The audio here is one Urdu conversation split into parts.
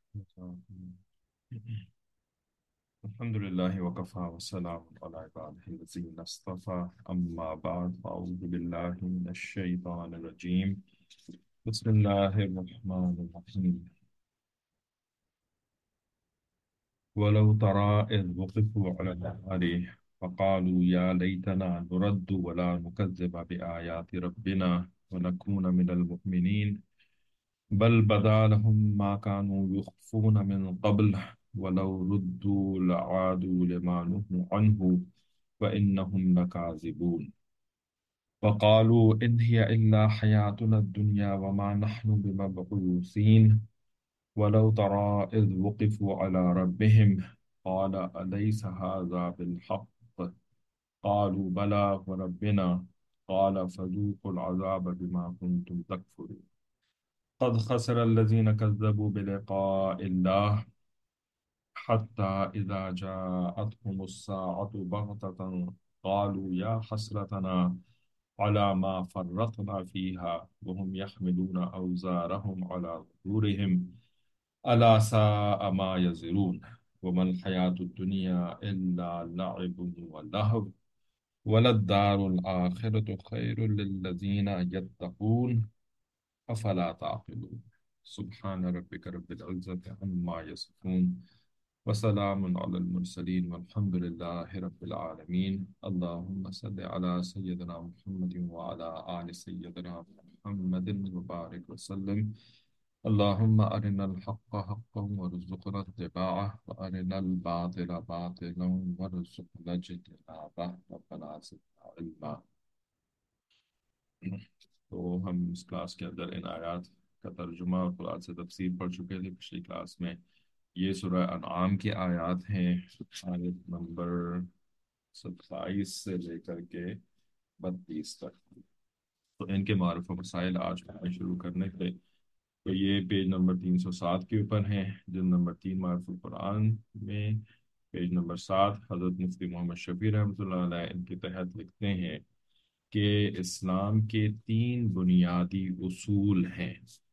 الحمد لله وكفى وسلام على عباده الذين اصطفى أما بعد فأعوذ بالله من الشيطان الرجيم بسم الله الرحمن الرحيم ولو ترى إذ وقفوا على النار فقالوا يا ليتنا نرد ولا نكذب بآيات ربنا ونكون من المؤمنين بل بدا لهم ما كانوا يخفون من قبل ولو ردوا لعادوا لما نهوا عنه وإنهم لكاذبون وقالوا إن هي إلا حياتنا الدنيا وما نحن بمبعوثين ولو ترى إذ وقفوا على ربهم قال أليس هذا بالحق قالوا بلى وربنا قال فذوقوا العذاب بما كنتم تكفرون قد خسر الذين كذبوا بلقاء الله حتى إذا جاءتهم الساعة بغتة قالوا يا حسرتنا على ما فرطنا فيها وهم يحملون أوزارهم على ظهورهم ألا ساء ما يزرون وما الحياة الدنيا إلا لعب ولهو وللدار الآخرة خير للذين يتقون أفلا تعقلون سبحان ربك رب العزة عما يصفون وسلام على المرسلين والحمد لله رب العالمين اللهم صل على سيدنا محمد وعلى آل سيدنا محمد وبارك وسلم اللهم أرنا الحق حقا وارزقنا اتباعه وأرنا الباطل باطلا وارزقنا اجتنابه ربنا زدنا علما. تو ہم اس کلاس کے اندر ان آیات کا ترجمہ اور قرآن سے تفسیر پڑھ چکے تھے پچھلی کلاس میں. یہ سورہ انعام کی آیات ہیں، آیت نمبر 27 سے لے کر کے 32 تک. تو ان کے معرف و مسائل آج پڑھنا شروع کرنے تھے. تو یہ پیج نمبر 307 کے اوپر ہیں، جلد نمبر 3 معرف القرآن میں پیج نمبر 7. حضرت مفتی محمد شفیع رحمۃ اللہ علیہ ان کے تحت لکھتے ہیں کہ اسلام کے 3 بنیادی اصول ہیں.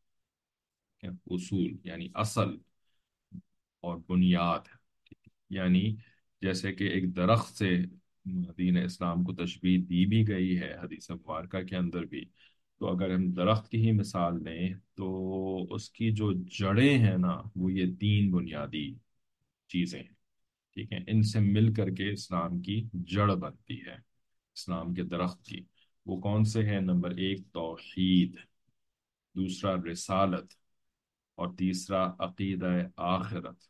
اصول یعنی اصل اور بنیاد، یعنی جیسے کہ ایک درخت سے دین اسلام کو تشبیہ دی بھی گئی ہے حدیث مبارکہ کے اندر بھی. تو اگر ہم درخت کی ہی مثال لیں تو اس کی جو جڑیں ہیں نا وہ یہ 3 بنیادی چیزیں ہیں. ٹھیک ہے، ان سے مل کر کے اسلام کی جڑ بنتی ہے، اسلام کے درخت کی. وہ کون سے ہیں؟ نمبر 1 توحید، دوسرا رسالت، اور تیسرا عقیدہ آخرت.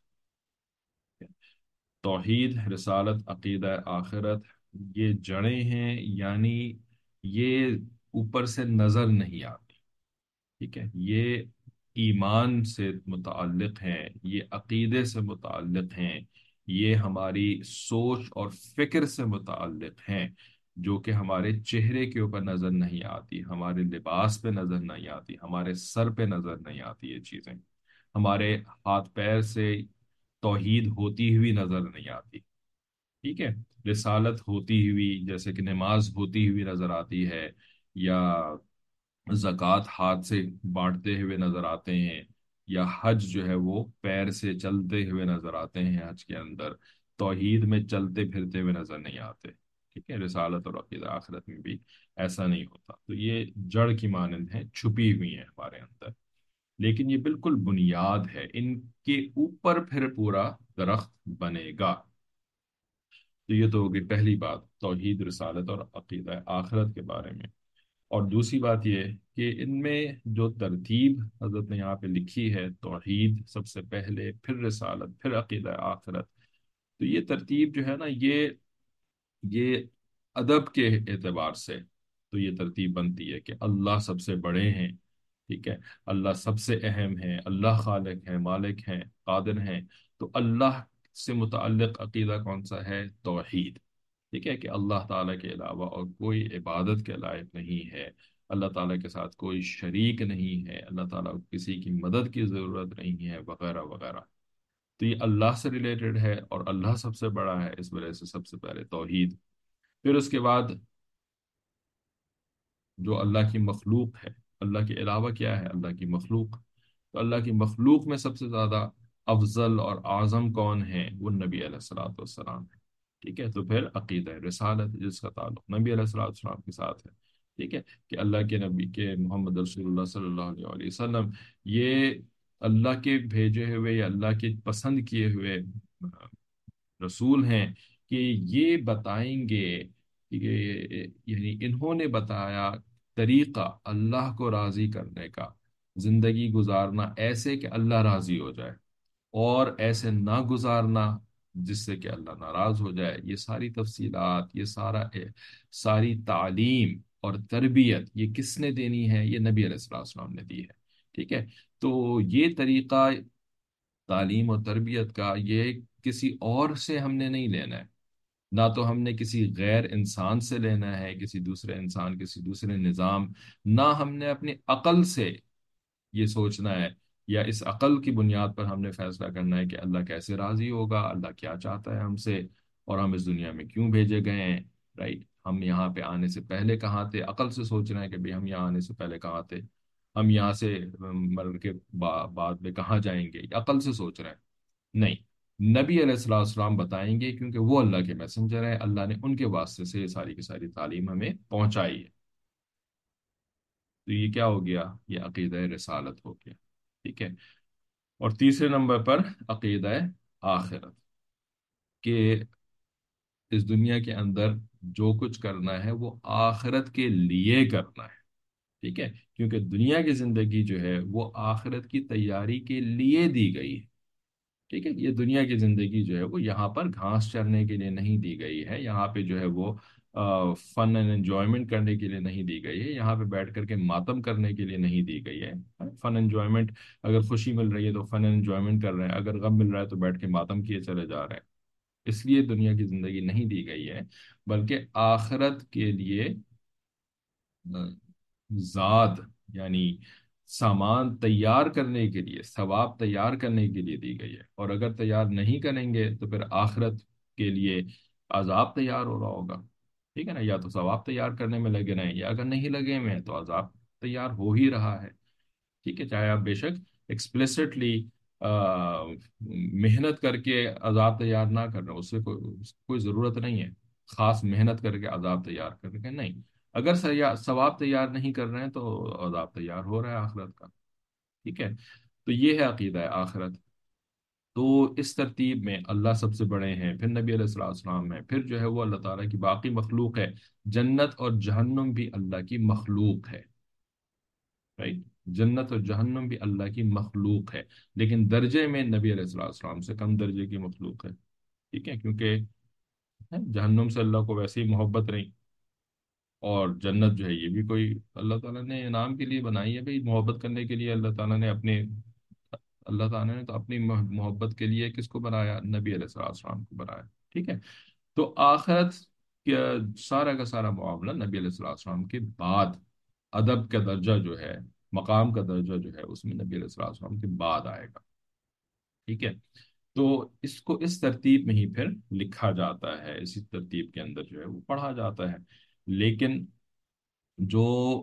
توحید، رسالت، عقیدہ آخرت، یہ جڑیں ہیں، یعنی یہ اوپر سے نظر نہیں آتی. ٹھیک ہے، یہ ایمان سے متعلق ہیں، یہ عقیدے سے متعلق ہیں، یہ ہماری سوچ اور فکر سے متعلق ہیں، جو کہ ہمارے چہرے کے اوپر نظر نہیں آتی، ہمارے لباس پہ نظر نہیں آتی، ہمارے سر پہ نظر نہیں آتی. یہ چیزیں ہمارے ہاتھ پیر سے توحید ہوتی ہوئی نظر نہیں آتی. ٹھیک ہے، رسالت ہوتی ہوئی، جیسے کہ نماز ہوتی ہوئی نظر آتی ہے، یا زکوٰۃ ہاتھ سے بانٹتے ہوئے نظر آتے ہیں، یا حج جو ہے وہ پیر سے چلتے ہوئے نظر آتے ہیں. حج کے اندر توحید میں چلتے پھرتے ہوئے نظر نہیں آتے. ٹھیک ہے، رسالت اور عقیدہ آخرت میں بھی ایسا نہیں ہوتا. تو یہ جڑ کی مانند ہیں، چھپی ہوئی ہیں ہمارے اندر، لیکن یہ بالکل بنیاد ہے. ان کے اوپر پھر پورا درخت بنے گا. تو یہ تو ہوگی پہلی بات، توحید، رسالت اور عقیدہ آخرت کے بارے میں. اور دوسری بات یہ کہ ان میں جو ترتیب حضرت نے یہاں پہ لکھی ہے، توحید سب سے پہلے، پھر رسالت، پھر عقیدہ آخرت، تو یہ ترتیب جو ہے نا، یہ ادب کے اعتبار سے تو یہ ترتیب بنتی ہے کہ اللہ سب سے بڑے ہیں. ٹھیک ہے، اللہ سب سے اہم ہے، اللہ خالق ہے، مالک ہیں، قادر ہیں. تو اللہ سے متعلق عقیدہ کون سا ہے؟ توحید. ٹھیک ہے، کہ اللہ تعالیٰ کے علاوہ اور کوئی عبادت کے لائق نہیں ہے، اللہ تعالیٰ کے ساتھ کوئی شریک نہیں ہے، اللہ تعالیٰ کو کسی کی مدد کی ضرورت نہیں ہے، وغیرہ وغیرہ. تو یہ اللہ سے ریلیٹڈ ہے اور اللہ سب سے بڑا ہے، اس وجہ سے سب سے پہلے توحید. پھر اس کے بعد جو اللہ کی مخلوق ہے، اللہ کے علاوہ کیا ہے؟ اللہ کی مخلوق. تو اللہ کی مخلوق میں سب سے زیادہ افضل اور اعظم کون ہیں؟ وہ نبی علیہ الصلوۃ والسلام ہے۔ ٹھیک ہے، تو پھر عقیدہ رسالت جس کا تعلق نبی علیہ الصلوۃ والسلام کے ساتھ ہے، ٹھیک ہے، کہ اللہ کے نبی کے محمد رسول اللہ صلی اللہ علیہ وآلہ وسلم یہ اللہ کے بھیجے ہوئے یا اللہ کے پسند کیے ہوئے رسول ہیں، کہ یہ بتائیں گے کہ یعنی انہوں نے بتایا طریقہ اللہ کو راضی کرنے کا، زندگی گزارنا ایسے کہ اللہ راضی ہو جائے، اور ایسے نہ گزارنا جس سے کہ اللہ ناراض ہو جائے۔ یہ ساری تفصیلات، یہ ساری تعلیم اور تربیت یہ کس نے دینی ہے؟ یہ نبی علیہ الصلوۃ والسلام نے دی ہے۔ ٹھیک ہے، تو یہ طریقہ تعلیم اور تربیت کا یہ کسی اور سے ہم نے نہیں لینا ہے، نہ تو ہم نے کسی غیر انسان سے لینا ہے، کسی دوسرے انسان، کسی دوسرے نظام، نہ ہم نے اپنی عقل سے یہ سوچنا ہے، یا اس عقل کی بنیاد پر ہم نے فیصلہ کرنا ہے کہ اللہ کیسے راضی ہوگا، اللہ کیا چاہتا ہے ہم سے، اور ہم اس دنیا میں کیوں بھیجے گئے ہیں، رائٹ؟ ہم یہاں پہ آنے سے پہلے کہاں تھے؟ عقل سے سوچ رہے ہیں کہ ہم یہاں آنے سے پہلے کہاں تھے، ہم یہاں سے مرنے کے بعد میں کہاں جائیں گے، یہ عقل سے سوچ رہے ہیں؟ نہیں، نبی علیہ السلام السلام بتائیں گے، کیونکہ وہ اللہ کے میسنجر ہیں، اللہ نے ان کے واسطے سے یہ ساری کی ساری تعلیم ہمیں پہنچائی ہے۔ تو یہ کیا ہو گیا؟ یہ عقیدہ رسالت ہو گیا۔ ٹھیک ہے، اور تیسرے نمبر پر عقیدہ آخرت، کہ اس دنیا کے اندر جو کچھ کرنا ہے وہ آخرت کے لیے کرنا ہے۔ ٹھیک ہے، کیونکہ دنیا کی زندگی جو ہے وہ آخرت کی تیاری کے لیے دی گئی ہے۔ ٹھیک ہے، یہ دنیا کی زندگی جو ہے وہ یہاں پر گھاس چرنے کے لیے نہیں دی گئی ہے، یہاں پہ جو ہے وہ فن اینڈ انجوائمنٹ کرنے کے لیے نہیں دی گئی ہے، یہاں پہ بیٹھ کر کے ماتم کرنے کے لیے نہیں دی گئی ہے۔ فن انجوائمنٹ، اگر خوشی مل رہی ہے تو فن انجوائمنٹ کر رہے ہیں، اگر غم مل رہا ہے تو بیٹھ کے ماتم کیے چلے جا رہے ہیں۔ اس لیے دنیا کی زندگی نہیں دی گئی ہے، بلکہ آخرت کے لیے زاد، یعنی سامان تیار کرنے کے لیے، ثواب تیار کرنے کے لیے دی گئی ہے، اور اگر تیار نہیں کریں گے تو پھر آخرت کے لیے عذاب تیار ہو رہا ہوگا۔ ٹھیک ہے نا، یا تو ثواب تیار کرنے میں لگے رہیں، یا اگر نہیں لگے ہوئے ہیں تو عذاب تیار ہو ہی رہا ہے۔ ٹھیک ہے، چاہے آپ بے شک ایکسپلیسٹلی محنت کر کے عذاب تیار نہ کر رہے ہو، اس کی کوئی ضرورت نہیں ہے خاص محنت کر کے عذاب تیار کر کے، نہیں، اگر ثواب تیار نہیں کر رہے ہیں تو عذاب تیار ہو رہا ہے آخرت کا۔ ٹھیک ہے، تو یہ ہے عقیدہ ہے آخرت۔ تو اس ترتیب میں اللہ سب سے بڑے ہیں، پھر نبی علیہ الصلوۃ والسلام ہے، پھر جو ہے وہ اللہ تعالیٰ کی باقی مخلوق ہے، جنت اور جہنم بھی اللہ کی مخلوق ہے، رائٹ؟ جنت اور جہنم بھی اللہ کی مخلوق ہے، لیکن درجے میں نبی علیہ الصلوۃ والسلام سے کم درجے کی مخلوق ہے۔ ٹھیک ہے، کیونکہ جہنم سے اللہ کو ویسے ہی محبت نہیں، اور جنت جو ہے یہ بھی کوئی اللہ تعالیٰ نے انعام کے لیے بنائی ہے بھائی، محبت کرنے کے لیے اللہ تعالیٰ نے اللہ تعالیٰ نے تو اپنی محبت کے لیے کس کو بنایا؟ نبی علیہ الصلوۃ والسلام کو بنایا۔ ٹھیک ہے، تو آخرت کا سارا کا سارا معاملہ نبی علیہ الصلوۃ والسلام کے بعد، ادب کا درجہ جو ہے، مقام کا درجہ جو ہے، اس میں نبی علیہ الصلوۃ والسلام کے بعد آئے گا۔ ٹھیک ہے، تو اس کو اس ترتیب میں ہی پھر لکھا جاتا ہے، اسی ترتیب کے اندر جو ہے وہ پڑھا جاتا ہے۔ لیکن جو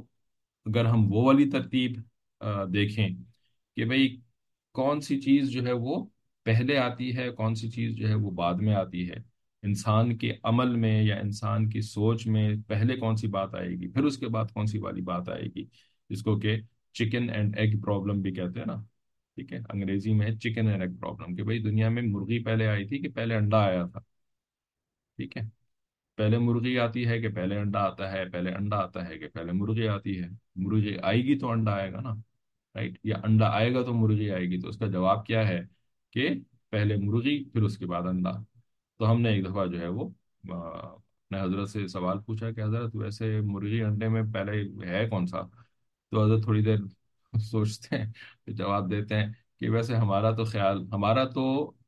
اگر ہم وہ والی ترتیب دیکھیں کہ بھئی کون سی چیز جو ہے وہ پہلے آتی ہے، کون سی چیز جو ہے وہ بعد میں آتی ہے، انسان کے عمل میں یا انسان کی سوچ میں پہلے کون سی بات آئے گی، پھر اس کے بعد کون سی والی بات آئے گی، جس کو کہ چکن اینڈ ایگ پرابلم بھی کہتے ہیں نا۔ ٹھیک ہے، انگریزی میں چکن اینڈ ایگ پرابلم، کہ بھئی دنیا میں مرغی پہلے آئی تھی کہ پہلے انڈا آیا تھا؟ ٹھیک ہے، پہلے مرغی آتی ہے کہ پہلے انڈا آتا ہے، پہلے انڈا آتا ہے کہ پہلے مرغی آتی ہے؟ مرغی آئے گی تو انڈا آئے گا نا، رائٹ؟ یا انڈا آئے گا تو مرغی آئے گی؟ تو اس کا جواب کیا ہے کہ پہلے مرغی پھر اس کے بعد انڈا۔ تو ہم نے ایک دفعہ جو ہے وہ اپنے حضرت سے سوال پوچھا کہ حضرت ویسے مرغی انڈے میں پہلے ہے کون سا؟ تو حضرت تھوڑی دیر سوچتے ہیں، پھر جواب دیتے ہیں کہ ویسے ہمارا تو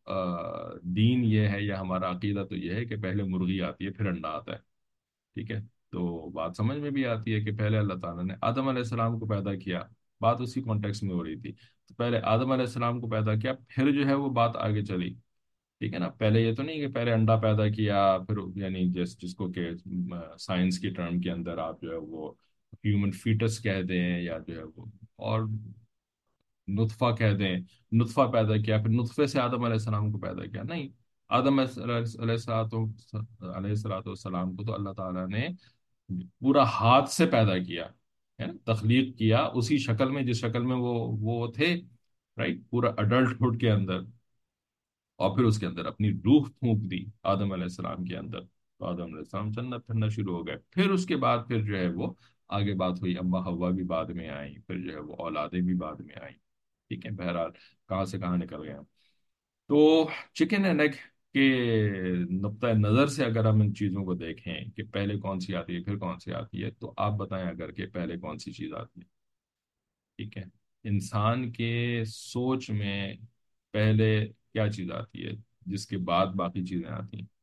دین یہ ہے، یا ہمارا عقیدہ تو یہ ہے کہ پہلے مرغی آتی ہے پھر انڈا آتا ہے۔ ٹھیک ہے، تو بات سمجھ میں بھی آتی ہے کہ پہلے اللہ تعالیٰ نے آدم علیہ السلام کو پیدا کیا، بات اسی کانٹیکس میں ہو رہی تھی، تو پہلے آدم علیہ السلام کو پیدا کیا، پھر جو ہے وہ بات آگے چلی۔ ٹھیک ہے نا، پہلے یہ تو نہیں کہ پہلے انڈا پیدا کیا پھر، یعنی جس کو کہ سائنس کی ٹرم کے اندر آپ جو ہے وہ ہیومن فیٹس کہہ دیں، یا جو ہے وہ اور नुतफा कह दें, नुतफा पैदा किया, फिर नुतफे से आदम अलैहिस्सलाम को पैदा किया, नहीं। आदम अलैहिस्सलाम को तो अल्लाह ताला ने पूरा हाथ से पैदा किया, है ना, तख्लीक किया उसी शक्ल में जिस शक्ल में वो थे, राइट, पूरा अडल्टहुड के अंदर। और फिर उसके अंदर अपनी रूह फूंक दी आदम अलैहिस्सलाम के अंदर, तो आदम अलैहिस्सलाम जन्नत फिरना शुरू हो गए। फिर उसके बाद फिर जो है वो आगे बात हुई, अम्मा हव्वा भी बाद में आई, फिर जो है वो औलादें भी बाद में आई। ठीक है, बहरहाल कहाँ से कहाँ निकल गए हम। तो चिकन एंड एग के नुक्ता नज़र से अगर हम इन चीज़ों को देखें कि पहले कौन सी आती है फिर कौन सी आती है, तो आप बताएं अगर कि पहले कौन सी चीज़ आती है। ठीक है, इंसान के सोच में पहले क्या चीज़ आती है जिसके बाद बाकी चीज़ें आती हैं?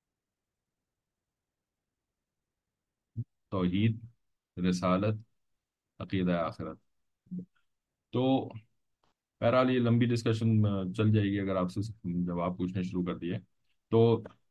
तौहीद, रिसालत, अकीदा आखिरत। तो बहरहाल ये लंबी डिस्कशन चल जाएगी अगर आपसे जवाब पूछने शुरू कर दिए तो।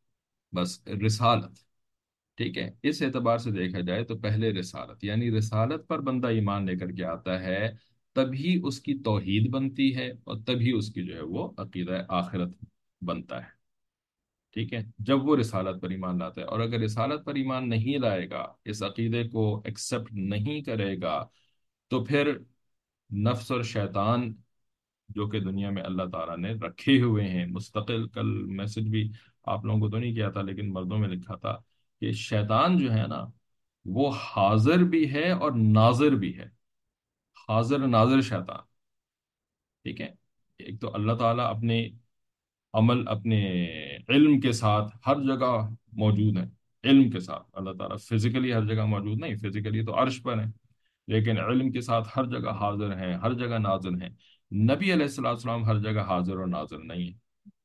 बस रिसालत, ठीक है, इस एतबार से देखा जाए तो पहले रिसालत, यानी रिसालत पर बंदा ईमान लेकर के आता है, तभी उसकी तौहीद बनती है और तभी उसकी जो है वो अकीदा आखिरत बनता है। ठीक है, जब वो रिसालत पर ईमान लाता है, और अगर रिसालत पर ईमान नहीं लाएगा, इस अकीदे को एक्सेप्ट नहीं करेगा, तो फिर नफ्स और शैतान जो कि दुनिया में अल्लाह ताला ने रखे हुए हैं मुस्तकिल, कल मैसेज भी आप लोगों को तो नहीं किया था लेकिन मर्दों में लिखा था कि शैतान जो है ना, वो हाजिर भी है और नाजिर भी है। हाजिर नाजिर शैतान। ठीक है, एक तो अल्लाह ताला अपने अमल, अपने इल्म के साथ हर जगह मौजूद है। इल्म के साथ अल्लाह ताला फिजिकली हर जगह मौजूद नहीं, फिजिकली तो अर्श पर है, लेकिन इल्म के साथ हर जगह हाजिर है, हर जगह नाजिर है। नबी अलैहिस्सलाम हर जगह हाजिर और नाजिर नहीं है।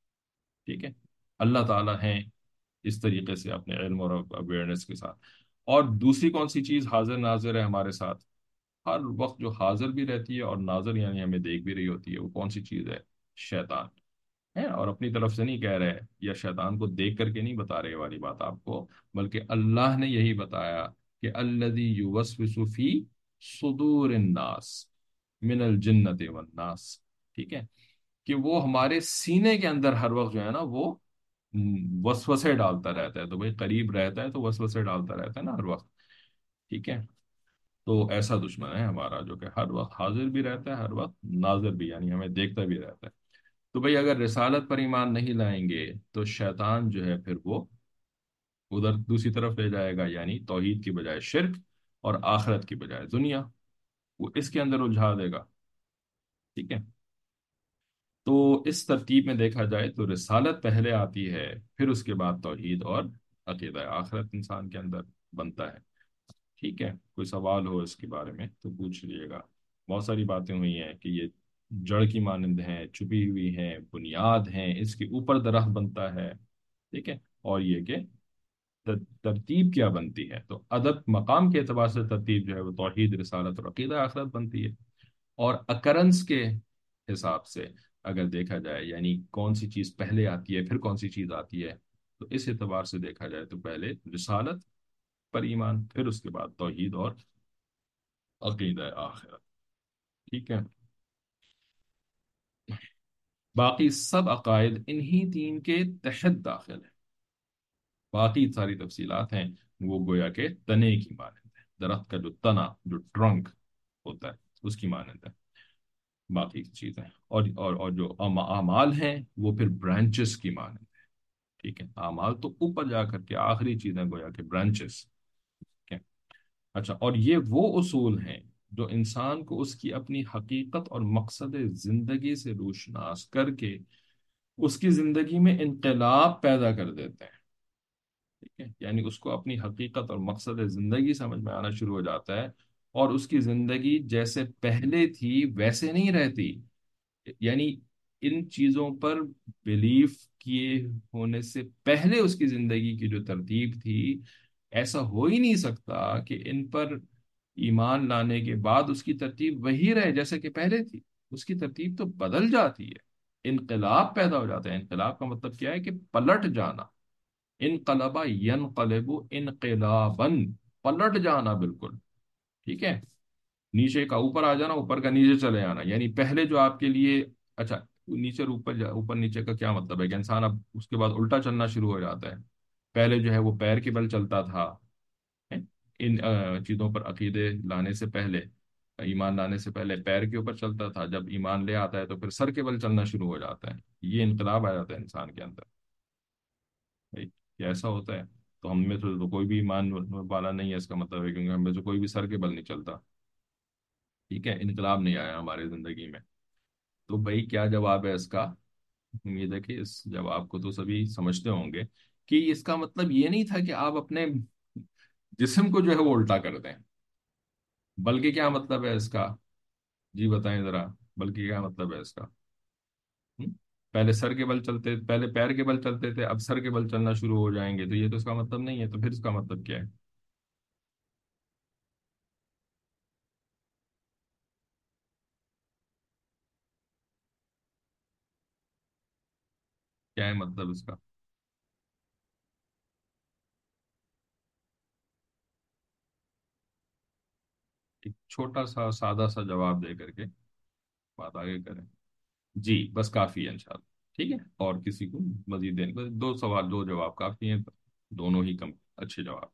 ठीक है, अल्लाह ताला है इस तरीके से अपने इल्म और अवेयरनेस के साथ। और दूसरी कौन सी चीज़ हाजिर नाजिर है हमारे साथ, हर वक्त जो हाजिर भी रहती है और नाजिर यानी हमें देख भी रही होती है, वो कौन सी चीज़ है? शैतान है। और अपनी तरफ से नहीं कह रहे या शैतान को देख करके नहीं बता रहे ये वाली बात आपको, बल्कि अल्लाह ने यही बताया कि अल्लज़ी युवस्विसु फी सुदूरिन नास मिनल जिन्नति वन नास। ठीक है, कि वो हमारे सीने के अंदर हर वक्त जो है ना वो वसवसे डालता रहता है। तो भाई करीब रहता है तो वसवसे डालता रहता है ना हर वक्त। ठीक है, तो ऐसा दुश्मन है हमारा जो कि हर वक्त हाजिर भी रहता है, हर वक्त नाजिर भी, यानी हमें देखता भी रहता है। तो भाई अगर रिसालत पर ईमान नहीं लाएंगे तो शैतान जो है फिर वो उधर दूसरी तरफ ले जाएगा, यानी तौहीद की बजाय शिर्क और आखिरत की बजाय दुनिया, वो इसके अंदर उलझा देगा। ठीक है, तो इस तरतीब में देखा जाए तो रिसालत पहले आती है, फिर उसके बाद तौहीद और अकीदा आखिरत इंसान के अंदर बनता है। ठीक है, कोई सवाल हो इसके बारे में तो पूछ लीजिएगा। बहुत सारी बातें हुई हैं कि ये जड़ की मानंद हैं, छुपी हुई हैं, बुनियाद हैं, इसके ऊपर दरख्त बनता है। ठीक है, और ये कि तरतीब क्या बनती है, तो अदब मकाम के एतबार से तरतीब जो है वो तौहीद, रिसालत और अकीदा आखिरत बनती है। और अकरंस के हिसाब से अगर देखा जाए, यानी कौन सी चीज़ पहले आती है फिर कौन सी चीज़ आती है, तो इस एतबार से देखा जाए तो पहले रिसालत पर ईमान, फिर उसके बाद तौहीद और अकीदा आखिरत। ठीक है, बाकी सब अकायद इन्हीं तीन के तहत दाखिल है। बाकी सारी तफसीलात हैं वो गोया के तने की मानंद है, दरख्त का जो तना, जो ट्रंक होता है उसकी मानंद है बाकी चीजें। और जो अमाल हैं वो फिर ब्रांचेस की मानंद है। ठीक है, अमाल तो ऊपर जा करके आखिरी चीजें गोया के ब्रांचेस। ठीक है, अच्छा, और ये वो उसूल हैं जो इंसान को उसकी अपनी हकीकत और मकसद जिंदगी से रोशनास करके उसकी जिंदगी में इनकलाब पैदा कर देते हैं। ठीक है, यानी उसको अपनी हकीकत और मकसद जिंदगी समझ में आना शुरू हो जाता है, और उसकी जिंदगी जैसे पहले थी वैसे नहीं रहती। यानी इन चीजों पर बिलीफ किए होने से पहले उसकी जिंदगी की जो तरतीब थी, ऐसा हो ही नहीं सकता कि इन पर ईमान लाने के बाद उसकी तरतीब वही रहे जैसे कि पहले थी। उसकी तरतीब तो बदल जाती है, इनकलाब पैदा हो जाता है। इनकलाब का मतलब क्या है कि पलट जाना। इनकलबा यनकलबु इनकलाबन, पलट जाना बिल्कुल। ठीक है, نیچے کا اوپر آ جانا، اوپر کا نیچے چلے آنا، یعنی پہلے جو آپ کے لیے، اچھا نیچے اور اوپر اوپر نیچے کا کیا مطلب ہے کہ انسان اب اس کے بعد الٹا چلنا شروع ہو جاتا ہے. پہلے جو ہے وہ پیر کے بل چلتا تھا. ان چیزوں پر عقیدے لانے سے پہلے، ایمان لانے سے پہلے پیر کے اوپر چلتا تھا، جب ایمان لے آتا ہے تو پھر سر کے بل چلنا شروع ہو جاتا ہے. یہ انقلاب آ جاتا ہے انسان کے اندر. بھائی، یہ ایسا ہوتا ہے. تو ہم میں تو کوئی بھی ایمان والا نہیں ہے، اس کا مطلب ہے کیونکہ ہم میں سے کوئی بھی سر کے بل نہیں چلتا. ٹھیک ہے، انقلاب نہیں آیا ہماری زندگی میں. تو بھائی کیا جواب ہے اس کا؟ امید ہے کہ اس جواب کو تو سبھی سمجھتے ہوں گے کہ اس کا مطلب یہ نہیں تھا کہ آپ اپنے جسم کو جو ہے وہ الٹا کر دیں. بلکہ کیا مطلب ہے اس کا؟ جی بتائیں ذرا. بلکہ کیا مطلب ہے اس کا؟ ہم؟ پہلے سر کے بل چلتے، پہلے پیر کے بل چلتے تھے، اب سر کے بل چلنا شروع ہو جائیں گے، تو یہ تو اس کا مطلب نہیں ہے. تو پھر اس کا مطلب کیا ہے؟ کیا ہے مطلب اس کا؟ ایک چھوٹا سا سادہ سا جواب دے کر کے بات آگے کریں. جی بس کافی ہے انشاءاللہ. ٹھیک ہے، اور کسی کو مزید دینے بس دو سوال، دو جواب کافی ہیں. دونوں ہی کم اچھے جواب.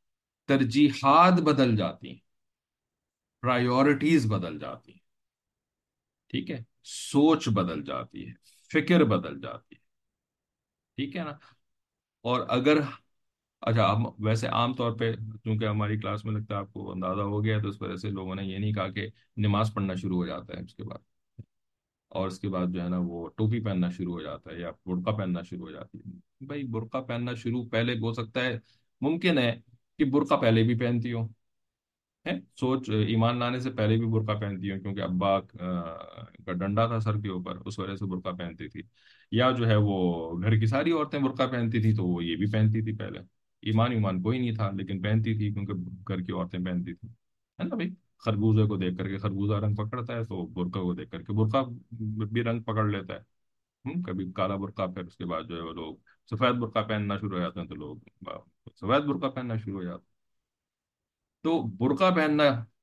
ترجیحات بدل جاتی ہیں، پرائیورٹیز بدل جاتی ہیں. ٹھیک ہے، سوچ بدل جاتی ہے، فکر بدل جاتی ہے. ٹھیک ہے نا؟ اور اگر، اچھا ہم ویسے عام طور پہ، چونکہ ہماری کلاس میں لگتا ہے آپ کو اندازہ ہو گیا ہے، تو اس وجہ سے لوگوں نے یہ نہیں کہا کہ نماز پڑھنا شروع ہو جاتا ہے اس کے بعد، اور اس کے بعد جو ہے نا وہ ٹوپی پہننا شروع ہو جاتا ہے یا برقع پہننا شروع ہو جاتی ہے. بھائی برقع پہننا شروع پہلے ہو سکتا ہے، ممکن ہے کہ برقع پہلے بھی پہنتی ہو. ہے سوچ، ایمان لانے سے پہلے بھی برقع پہنتی ہوں کیونکہ ابا کا ڈنڈا تھا سر کے اوپر، اس وجہ سے برقع پہنتی تھی. یا جو ہے وہ گھر کی ساری عورتیں برقع پہنتی تھی تو وہ یہ بھی پہنتی تھی پہلے. ایمان کوئی نہیں تھا لیکن پہنتی تھی کیونکہ گھر کی عورتیں پہنتی تھی. ہے نا بھائی؟ خربوزے کو دیکھ کر کے خربوزہ رنگ پکڑتا ہے تو برقع کو دیکھ کر کے برقع بھی رنگ پکڑ لیتا ہے. کبھی کالا برقع، پھر اس کے بعد جو ہے وہ لوگ سفید برقع پہننا شروع ہو جاتے ہیں تو لوگ سفید برقع پہننا شروع ہو جاتے ہیں. تو برقع پہننا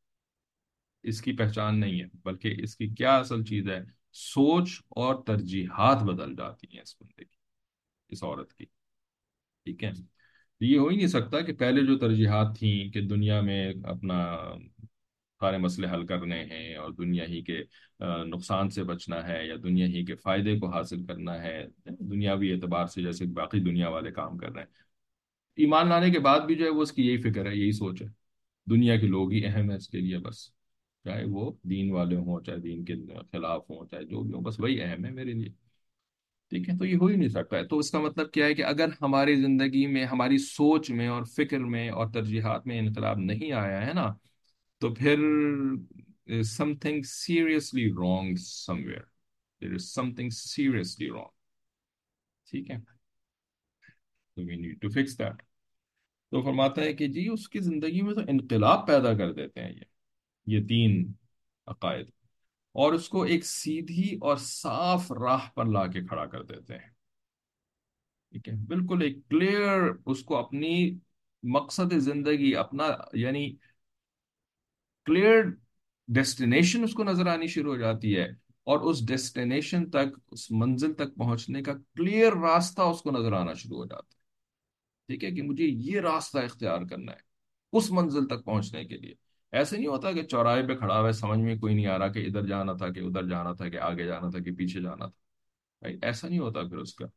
اس کی پہچان نہیں ہے، بلکہ اس کی کیا اصل چیز ہے؟ سوچ اور ترجیحات بدل جاتی ہیں اس بندے کی، اس عورت کی. ٹھیک ہے. یہ ہو ہی نہیں سکتا کہ پہلے جو ترجیحات تھیں کہ دنیا میں اپنا سارے مسئلے حل کرنے ہیں اور دنیا ہی کے نقصان سے بچنا ہے یا دنیا ہی کے فائدے کو حاصل کرنا ہے دنیاوی اعتبار سے، جیسے باقی دنیا والے کام کر رہے ہیں. ایمان لانے کے بعد بھی جو ہے وہ اس کی یہی فکر ہے، یہی سوچ ہے. دنیا کے لوگ ہی اہم ہے اس کے لیے بس، چاہے وہ دین والے ہوں چاہے دین کے خلاف ہوں چاہے جو بھی ہوں، بس وہی اہم ہے میرے لیے. ٹھیک ہے، تو یہ ہو ہی نہیں سکتا ہے. تو اس کا مطلب کیا ہے کہ اگر ہماری زندگی میں ہماری سوچ میں اور فکر میں اور ترجیحات میں انقلاب نہیں آیا ہے نا، تو پھر something seriously wrong somewhere. There is something seriously wrong. ٹھیک ہے، تو we need to fix that. تو فرماتا ہے کہ جی اس کی زندگی میں تو انقلاب پیدا کر دیتے ہیں یہ تین عقائد، اور اس کو ایک سیدھی اور صاف راہ پر لا کے کھڑا کر دیتے ہیں. ٹھیک ہے، بالکل ایک کلیئر، اس کو اپنی مقصد زندگی اپنا، یعنی کلیئر ڈیسٹینیشن اس کو نظر آنی شروع ہو جاتی ہے. اور اس ڈیسٹینیشن تک، اس منزل تک پہنچنے کا کلیئر راستہ اس کو نظر آنا شروع ہو جاتا ہے. ٹھیک ہے، کہ مجھے یہ راستہ اختیار کرنا ہے اس منزل تک پہنچنے کے لیے. ایسے نہیں ہوتا کہ چوراہے پہ کھڑا ہوا ہے، سمجھ میں کوئی نہیں آ رہا کہ ادھر جانا تھا کہ ادھر جانا تھا کہ آگے جانا تھا کہ پیچھے جانا تھا. بھائی ایسا نہیں ہوتا پھر اس کا.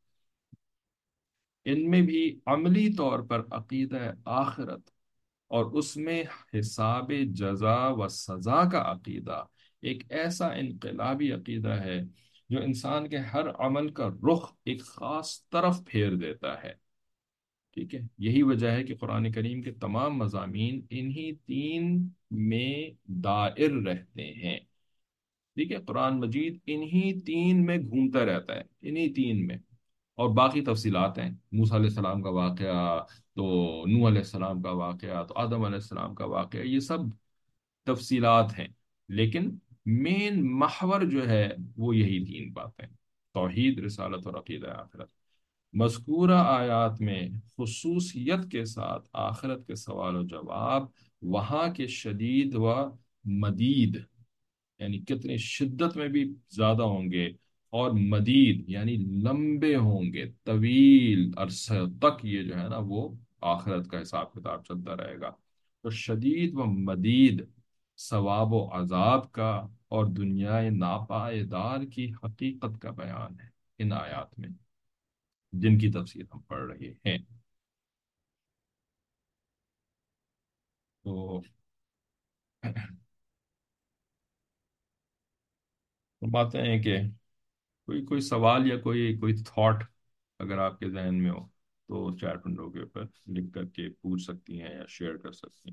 ان میں بھی عملی طور پر عقیدہ آخرت اور اس میں حساب جزا و سزا کا عقیدہ ایک ایسا انقلابی عقیدہ ہے جو انسان کے ہر عمل کا رخ ایک خاص طرف پھیر دیتا ہے. ٹھیک ہے، یہی وجہ ہے کہ قرآن کریم کے تمام مضامین انہی تین میں دائر رہتے ہیں. ٹھیک ہے، قرآن مجید انہی تین میں گھومتا رہتا ہے، انہی تین میں. اور باقی تفصیلات ہیں، موسیٰ علیہ السلام کا واقعہ، تو نوح علیہ السلام کا واقعہ، تو آدم علیہ السلام کا واقعہ، یہ سب تفصیلات ہیں. لیکن مین محور جو ہے وہ یہی تین باتیں: توحید، رسالت اور عقیدہ آخرت. مذکورہ آیات میں خصوصیت کے ساتھ آخرت کے سوال و جواب وہاں کے شدید و مدید یعنی کتنی شدت میں بھی زیادہ ہوں گے، اور مدید یعنی لمبے ہوں گے، طویل عرصے تک یہ جو ہے نا وہ آخرت کا حساب کتاب چلتا رہے گا۔ تو شدید و مدید ثواب و عذاب کا اور دنیا ناپائیدار کی حقیقت کا بیان ہے ان آیات میں، جن کی تفسیر ہم پڑھ رہے ہیں۔ تو باتیں ہیں کہ کوئی کوئی سوال یا کوئی کوئی تھاٹ اگر آپ کے ذہن میں ہو تو چیٹ ونڈو کے اوپر لکھ کر کے پوچھ سکتی ہیں یا شیئر کر سکتی ہیں۔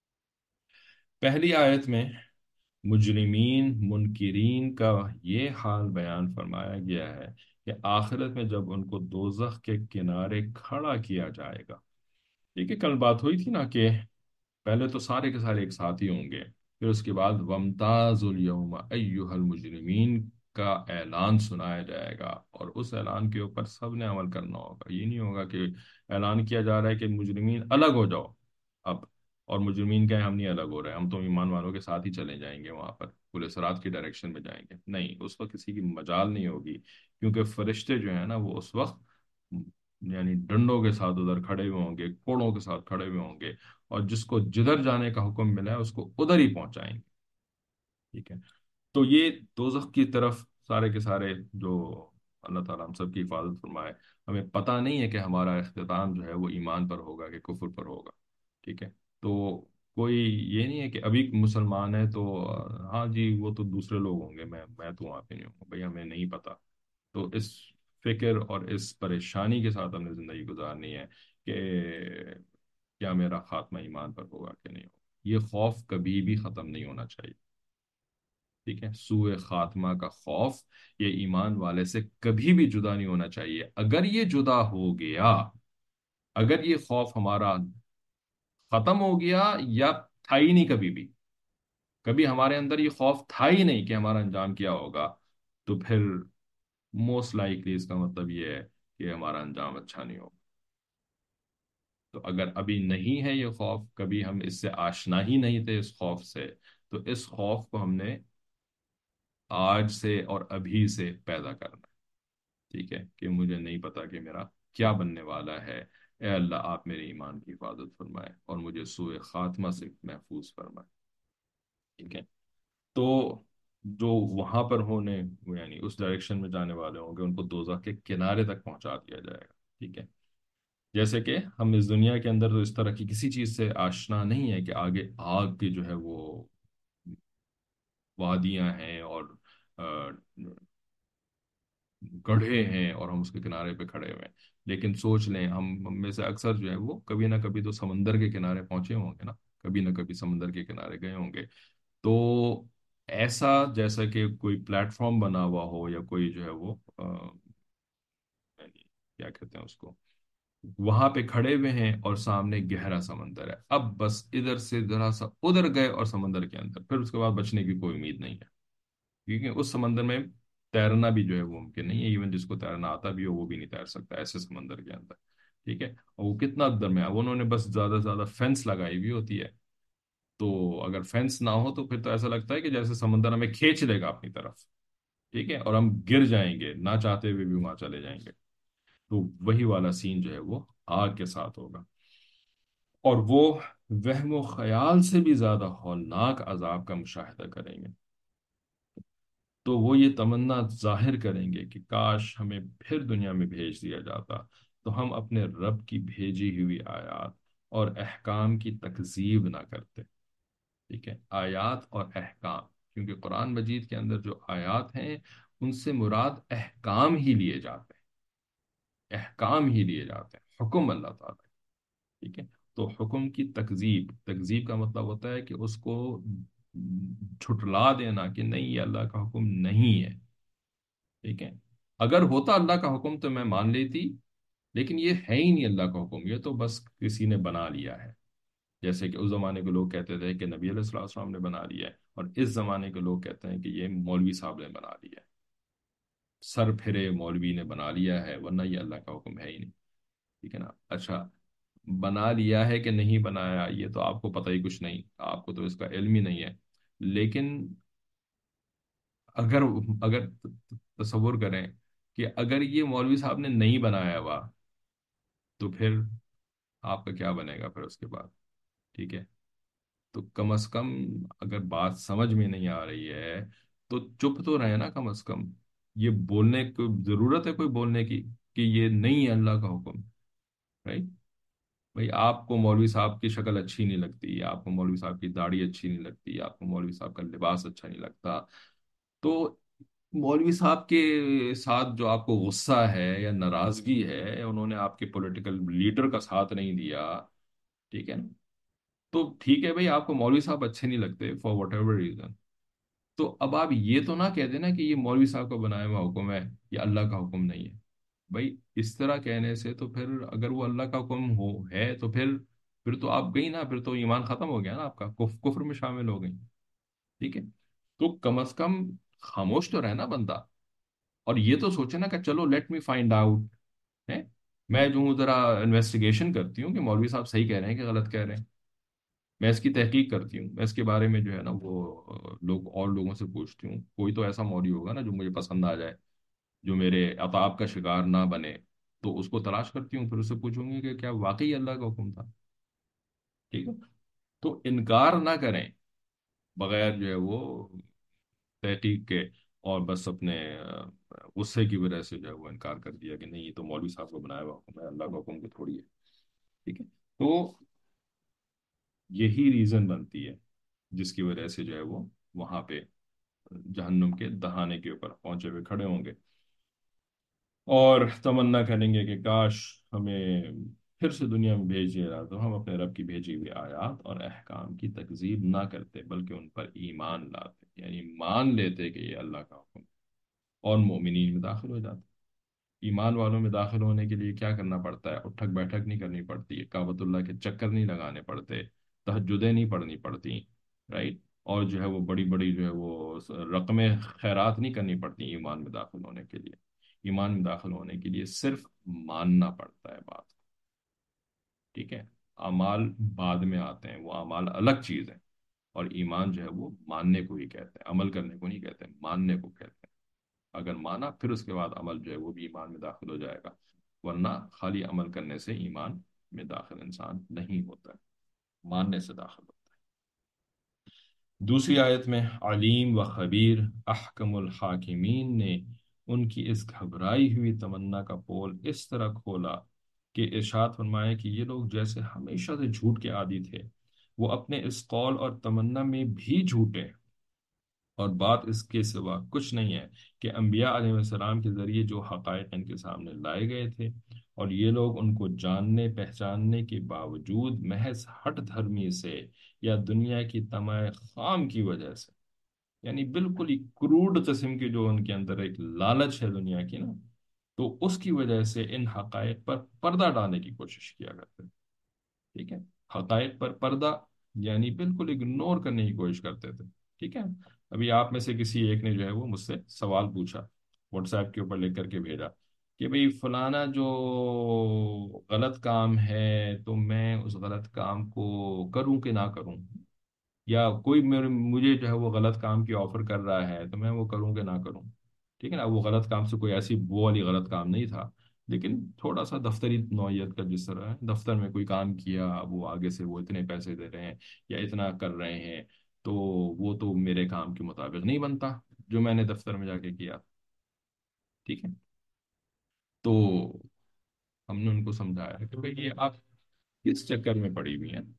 پہلی آیت میں مجرمین منکرین کا یہ حال بیان فرمایا گیا ہے کہ آخرت میں جب ان کو دوزخ کے کنارے کھڑا کیا جائے گا۔ ٹھیک ہے، کل بات ہوئی تھی نا کہ پہلے تو سارے کے سارے ایک ساتھ ہی ہوں گے، پھر اس کے بعد ومتاز الیوم ایہا المجرمین کا اعلان سنایا جائے گا، اور اس اعلان کے اوپر سب نے عمل کرنا ہوگا۔ یہ نہیں ہوگا کہ اعلان کیا جا رہا ہے کہ مجرمین الگ ہو جاؤ اب، اور مجرمین کہیں ہم نہیں الگ ہو رہے، ہم تو ایمان والوں کے ساتھ ہی چلے جائیں گے، وہاں پر پورے سرات کی ڈائریکشن میں جائیں گے۔ نہیں، اس وقت کسی کی مجال نہیں ہوگی، کیونکہ فرشتے جو ہیں نا وہ اس وقت یعنی ڈنڈوں کے ساتھ ادھر کھڑے ہوئے ہوں گے، کوڑوں کے ساتھ کھڑے ہوئے ہوں گے، اور جس کو جدھر جانے کا حکم ملا ہے اس کو ادھر ہی پہنچائیں گے۔ ٹھیک ہے، تو یہ دوزخ کی طرف سارے کے سارے جو اللہ تعالیٰ ہم سب کی حفاظت فرمائے، ہمیں پتہ نہیں ہے کہ ہمارا اختتام جو ہے وہ ایمان پر ہوگا کہ کفر پر ہوگا۔ ٹھیک ہے، تو کوئی یہ نہیں ہے کہ ابھی مسلمان ہے تو ہاں جی وہ تو دوسرے لوگ ہوں گے، میں تو وہاں پہ نہیں ہوں بھائی، ہمیں نہیں پتہ۔ تو اس فکر اور اس پریشانی کے ساتھ ہم نے زندگی گزارنی ہے کہ کیا میرا خاتمہ ایمان پر ہوگا کہ نہیں ہوگا۔ یہ خوف کبھی بھی ختم نہیں ہونا چاہیے۔ ٹھیک ہے، سوء خاتمہ کا خوف یہ ایمان والے سے کبھی بھی جدا نہیں ہونا چاہیے۔ اگر یہ جدا ہو گیا، اگر یہ خوف ہمارا ختم ہو گیا یا تھا ہی نہیں، کبھی بھی کبھی ہمارے اندر یہ خوف تھا ہی نہیں کہ ہمارا انجام کیا ہوگا، تو پھر موسٹ لائکلی اس کا مطلب یہ ہے کہ ہمارا انجام اچھا نہیں ہوگا۔ تو اگر ابھی نہیں ہے یہ خوف، کبھی ہم اس سے آشنا ہی نہیں تھے اس خوف سے، تو اس خوف کو ہم نے آج سے اور ابھی سے پیدا کرنا ہے۔ ٹھیک ہے، کہ مجھے نہیں پتا کہ میرا کیا بننے والا ہے، اے اللہ آپ میرے ایمان کی حفاظت فرمائے اور مجھے سوء خاتمہ سے محفوظ فرمائے۔ ٹھیک ہے، تو جو وہاں پر ہونے یعنی اس ڈائریکشن میں جانے والے ہوں گے ان کو دوزخ کے کنارے تک پہنچا دیا جائے گا۔ ٹھیک ہے، جیسے کہ ہم اس دنیا کے اندر تو اس طرح کی کسی چیز سے آشنا نہیں ہے کہ آگے آگ کی جو ہے وہ وادیاں ہیں اور آ، گڑھے ہیں اور ہم اس کے کنارے پہ کھڑے ہوئے ہیں، لیکن سوچ لیں ہم میں سے اکثر جو ہے وہ کبھی نہ کبھی تو سمندر کے کنارے پہنچے ہوں گے نا، کبھی نہ کبھی سمندر کے کنارے گئے ہوں گے۔ تو ایسا جیسا کہ کوئی پلیٹ فارم بنا ہوا ہو یا کوئی جو ہے وہ یعنی کیا کہتے ہیں اس کو، وہاں پہ کھڑے ہوئے ہیں اور سامنے گہرا سمندر ہے، اب بس ادھر سے ذرا سا ادھر گئے اور سمندر کے اندر، پھر اس کے بعد بچنے کی کوئی امید نہیں ہے، کیونکہ اس سمندر میں تیرنا بھی جو ہے وہ ممکن نہیں ہے، ایون جس کو تیرنا آتا بھی ہو وہ بھی نہیں تیر سکتا ایسے سمندر کے اندر۔ ٹھیک ہے، اور وہ کتنا درمیان، انہوں نے بس زیادہ سے زیادہ فینس لگائی ہوئی ہوتی ہے، تو اگر فینس نہ ہو تو پھر تو ایسا لگتا ہے کہ جیسے سمندر ہمیں کھینچ لے گا اپنی طرف۔ ٹھیک ہے، اور ہم گر جائیں گے، نہ چاہتے ہوئے بھی وہاں چلے جائیں گے۔ تو وہی والا سین جو ہے وہ آگ کے ساتھ ہوگا، اور وہ وہم و خیال سے بھی زیادہ ہولناک عذاب کا مشاہدہ کریں گے۔ تو وہ یہ تمنا ظاہر کریں گے کہ کاش ہمیں پھر دنیا میں بھیج دیا جاتا تو ہم اپنے رب کی بھیجی ہوئی آیات اور احکام کی تکذیب نہ کرتے۔ ٹھیک ہے، آیات اور احکام، کیونکہ قرآن مجید کے اندر جو آیات ہیں ان سے مراد احکام ہی لیے جاتے ہیں، احکام ہی لیے جاتے ہیں، حکم اللہ تعالیٰ۔ ٹھیک ہے، تو حکم کی تکذیب، تکذیب کا مطلب ہوتا ہے کہ اس کو جھٹلا دینا کہ نہیں یہ اللہ کا حکم نہیں ہے۔ ٹھیک ہے، اگر ہوتا اللہ کا حکم تو میں مان لیتی، لیکن یہ ہے ہی نہیں اللہ کا حکم، یہ تو بس کسی نے بنا لیا ہے، جیسے کہ اس زمانے کے لوگ کہتے تھے کہ نبی علیہ الصلوۃ والسلام نے بنا لیا ہے، اور اس زمانے کے لوگ کہتے ہیں کہ یہ مولوی صاحب نے بنا لیا ہے، سر پھرے مولوی نے بنا لیا ہے، ورنہ یہ اللہ کا حکم ہے ہی نہیں۔ ٹھیک ہے نا، اچھا بنا لیا ہے کہ نہیں بنایا یہ تو آپ کو پتہ ہی کچھ نہیں، آپ کو تو اس کا علم ہی نہیں ہے۔ لیکن اگر اگر تصور کریں کہ اگر یہ مولوی صاحب نے نہیں بنایا ہوا، تو پھر آپ کا کیا بنے گا پھر اس کے بعد؟ ٹھیک ہے، تو کم از کم اگر بات سمجھ میں نہیں آ رہی ہے تو چپ تو رہے نا کم از کم. یہ بولنے کو ضرورت ہے کوئی بولنے کی کہ یہ نہیں ہے اللہ کا حکم؟ رائٹ. بھائی آپ کو مولوی صاحب کی شکل اچھی نہیں لگتی، آپ کو مولوی صاحب کی داڑھی اچھی نہیں لگتی، آپ کو مولوی صاحب کا لباس اچھا نہیں لگتا، تو مولوی صاحب کے ساتھ جو آپ کو غصہ ہے یا ناراضگی ہے، انہوں نے آپ کے پولیٹیکل لیڈر کا ساتھ نہیں دیا، ٹھیک ہے نا، تو ٹھیک ہے بھائی آپ کو مولوی صاحب اچھے نہیں لگتے فار وٹ ایور ریزن، تو اب آپ یہ تو نہ کہہ دینا کہ یہ مولوی صاحب کا بنایا ہوا حکم ہے، یہ اللہ کا حکم نہیں ہے. بھائی اس طرح کہنے سے تو پھر اگر وہ اللہ کا حکم ہے تو پھر تو آپ گئی نا، پھر تو ایمان ختم ہو گیا نا آپ کا، کفر میں شامل ہو گئی. ٹھیک ہے، تو کم از کم خاموش تو رہنا بندہ، اور یہ تو سوچے نا کہ چلو لیٹ می فائنڈ آؤٹ ہے، میں جو ہوں ذرا انویسٹیگیشن کرتی ہوں کہ مولوی صاحب صحیح کہہ رہے ہیں کہ غلط کہہ رہے ہیں، میں اس کی تحقیق کرتی ہوں، میں اس کے بارے میں جو ہے نا وہ لوگ اور لوگوں سے پوچھتی ہوں، کوئی تو ایسا مولوی ہوگا نا جو مجھے پسند آ جائے، جو میرے عطاب کا شکار نہ بنے، تو اس کو تلاش کرتی ہوں، پھر اس سے پوچھوں گی کہ کیا واقعی اللہ کا حکم تھا. ٹھیک ہے، تو انکار نہ کریں بغیر جو ہے وہ تحقیق کے، اور بس اپنے غصے کی وجہ سے جو ہے وہ انکار کر دیا کہ نہیں یہ تو مولوی صاحب کو بنایا ہوا حکم ہے، اللہ کا حکم کو تھوڑی ہے. ٹھیک ہے، تو یہی ریزن بنتی ہے جس کی وجہ سے جو ہے وہ وہاں پہ جہنم کے دہانے کے اوپر پہنچے ہوئے کھڑے ہوں گے، اور تمنا کریں گے کہ کاش ہمیں پھر سے دنیا میں بھیج دیا تو ہم اپنے رب کی بھیجی ہوئی آیات اور احکام کی تکذیب نہ کرتے، بلکہ ان پر ایمان لاتے، یعنی مان لیتے کہ یہ اللہ کا حکم ہے، اور مومنین میں داخل ہو جاتے. ایمان والوں میں داخل ہونے کے لیے کیا کرنا پڑتا ہے؟ اٹھک بیٹھک نہیں کرنی پڑتی، کعبۃ اللہ کے چکر نہیں لگانے پڑتے، تہجدیں نہیں پڑھنی پڑتی، رائٹ، اور جو ہے وہ بڑی بڑی جو ہے وہ رقمیں خیرات نہیں کرنی پڑتی ایمان میں داخل ہونے کے لیے. ایمان میں داخل ہونے کے لیے صرف ماننا پڑتا ہے بات. ٹھیک ہے، اعمال بعد میں آتے ہیں، وہ اعمال الگ چیز ہے، اور ایمان جو ہے وہ ماننے کو ہی کہتے ہیں، عمل کرنے کو نہیں کہتے، ماننے کو کہتے ہیں. اگر مانا پھر اس کے بعد عمل جو ہے وہ بھی ایمان میں داخل ہو جائے گا، ورنہ خالی عمل کرنے سے ایمان میں داخل انسان نہیں ہوتا ہے، ماننے سے داخل ہوتا ہے. دوسری آیت میں علیم و خبیر احکم الحاکمین نے ان کی اس گھبرائی ہوئی تمنا کا پول اس طرح کھولا کہ ارشاد فرمایا کہ یہ لوگ جیسے ہمیشہ سے جھوٹ کے عادی تھے، وہ اپنے اس قول اور تمنا میں بھی جھوٹے ہیں. اور بات اس کے سوا کچھ نہیں ہے کہ انبیاء علیہ السلام کے ذریعے جو حقائق ان کے سامنے لائے گئے تھے، اور یہ لوگ ان کو جاننے پہچاننے کے باوجود محض ہٹ دھرمی سے یا دنیا کی طمع خام کی وجہ سے، یعنی بالکل ہی کروڈ قسم کی جو ان کے اندر ایک لالچ ہے دنیا کی نا، تو اس کی وجہ سے ان حقائق پر پردہ ڈالنے کی کوشش کیا کرتے ہیں. ٹھیک ہے، حقائق پر پردہ یعنی بالکل اگنور کرنے کی کوشش کرتے تھے. ٹھیک ہے، ابھی آپ میں سے کسی ایک نے جو ہے وہ مجھ سے سوال پوچھا، واٹس ایپ کے اوپر لکھ کر کے بھیجا کہ بھئی فلانا جو غلط کام ہے تو میں اس غلط کام کو کروں کہ نہ کروں، یا کوئی مجھے جو ہے وہ غلط کام کی آفر کر رہا ہے تو میں وہ کروں کہ نہ کروں. ٹھیک ہے نا، وہ غلط کام سے کوئی ایسی وہ والی غلط کام نہیں تھا، لیکن تھوڑا سا دفتری نوعیت کا، جس طرح دفتر میں کوئی کام کیا، وہ آگے سے وہ اتنے پیسے دے رہے ہیں یا اتنا کر رہے ہیں، تو وہ تو میرے کام کے مطابق نہیں بنتا جو میں نے دفتر میں جا کے کیا. ٹھیک ہے، تو ہم نے ان کو سمجھایا کہ بھئی یہ آپ کس چکر میں پڑی ہوئی ہیں؟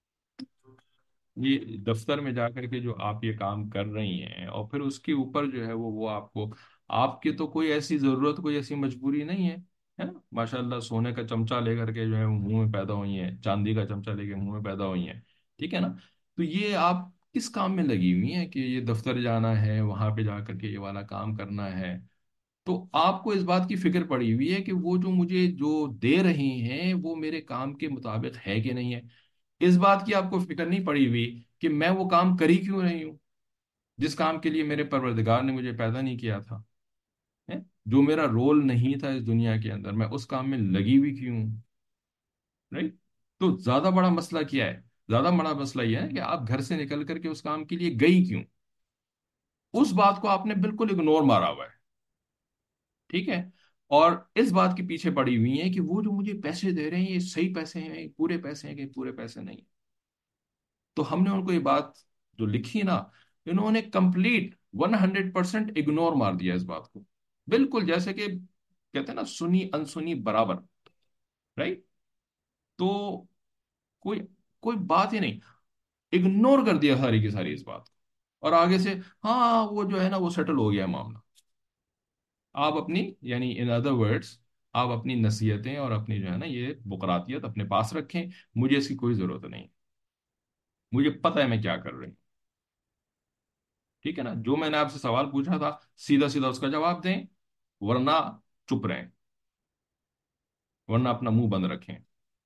یہ دفتر میں جا کر کے جو آپ یہ کام کر رہی ہیں، اور پھر اس کے اوپر جو ہے وہ آپ کو، آپ کی تو کوئی ایسی ضرورت، کوئی ایسی مجبوری نہیں ہے نا، ماشاء اللہ سونے کا چمچہ لے کر کے جو ہے وہ منہ میں پیدا ہوئی ہیں، چاندی کا چمچہ لے کے منہ میں پیدا ہوئی ہیں. ٹھیک ہے نا، تو یہ آپ کس کام میں لگی ہوئی ہیں کہ یہ دفتر جانا ہے، وہاں پہ جا کر کے یہ والا کام کرنا ہے؟ تو آپ کو اس بات کی فکر پڑی ہوئی ہے کہ وہ جو مجھے جو دے رہی ہیں وہ میرے کام کے مطابق ہے کہ نہیں ہے؟ اس بات کی آپ کو فکر نہیں پڑی ہوئی کہ میں وہ کام کری کیوں رہی ہوں جس کام کے لیے میرے پروردگار نے مجھے پیدا نہیں کیا تھا، ہے؟ جو میرا رول نہیں تھا اس دنیا کے اندر، میں اس کام میں لگی ہوئی کیوں ہوں؟ رائٹ. تو زیادہ بڑا مسئلہ کیا ہے؟ زیادہ بڑا مسئلہ یہ ہے کہ آپ گھر سے نکل کر کے اس کام کے لیے گئی کیوں، اس بات کو آپ نے بالکل اگنور مارا ہوا ہے، ٹھیک ہے؟ اور اس بات کے پیچھے پڑی ہوئی ہیں کہ وہ جو مجھے پیسے دے رہے ہیں یہ صحیح پیسے ہیں، پورے پیسے ہیں کہ پورے پیسے نہیں۔ تو ہم نے ان کو یہ بات جو لکھی نا، انہوں نے کمپلیٹ 100% اگنور مار دیا اس بات کو، بالکل جیسے کہ کہتے ہیں نا سنی انسنی برابر، رائٹ؟ تو کوئی کوئی بات ہی نہیں، اگنور کر دیا ساری کی ساری اس بات کو، اور آگے سے ہاں وہ جو ہے نا وہ سیٹل ہو گیا معاملہ۔ آپ اپنی یعنی ان ادر ورڈز آپ اپنی نصیحتیں اور اپنی جو ہے نا یہ بقراتیت اپنے پاس رکھیں، مجھے اس کی کوئی ضرورت نہیں، مجھے پتہ ہے میں کیا کر رہی ہوں، ٹھیک ہے نا؟ جو میں نے آپ سے سوال پوچھا تھا سیدھا سیدھا اس کا جواب دیں، ورنہ چپ رہیں، ورنہ اپنا منہ بند رکھیں،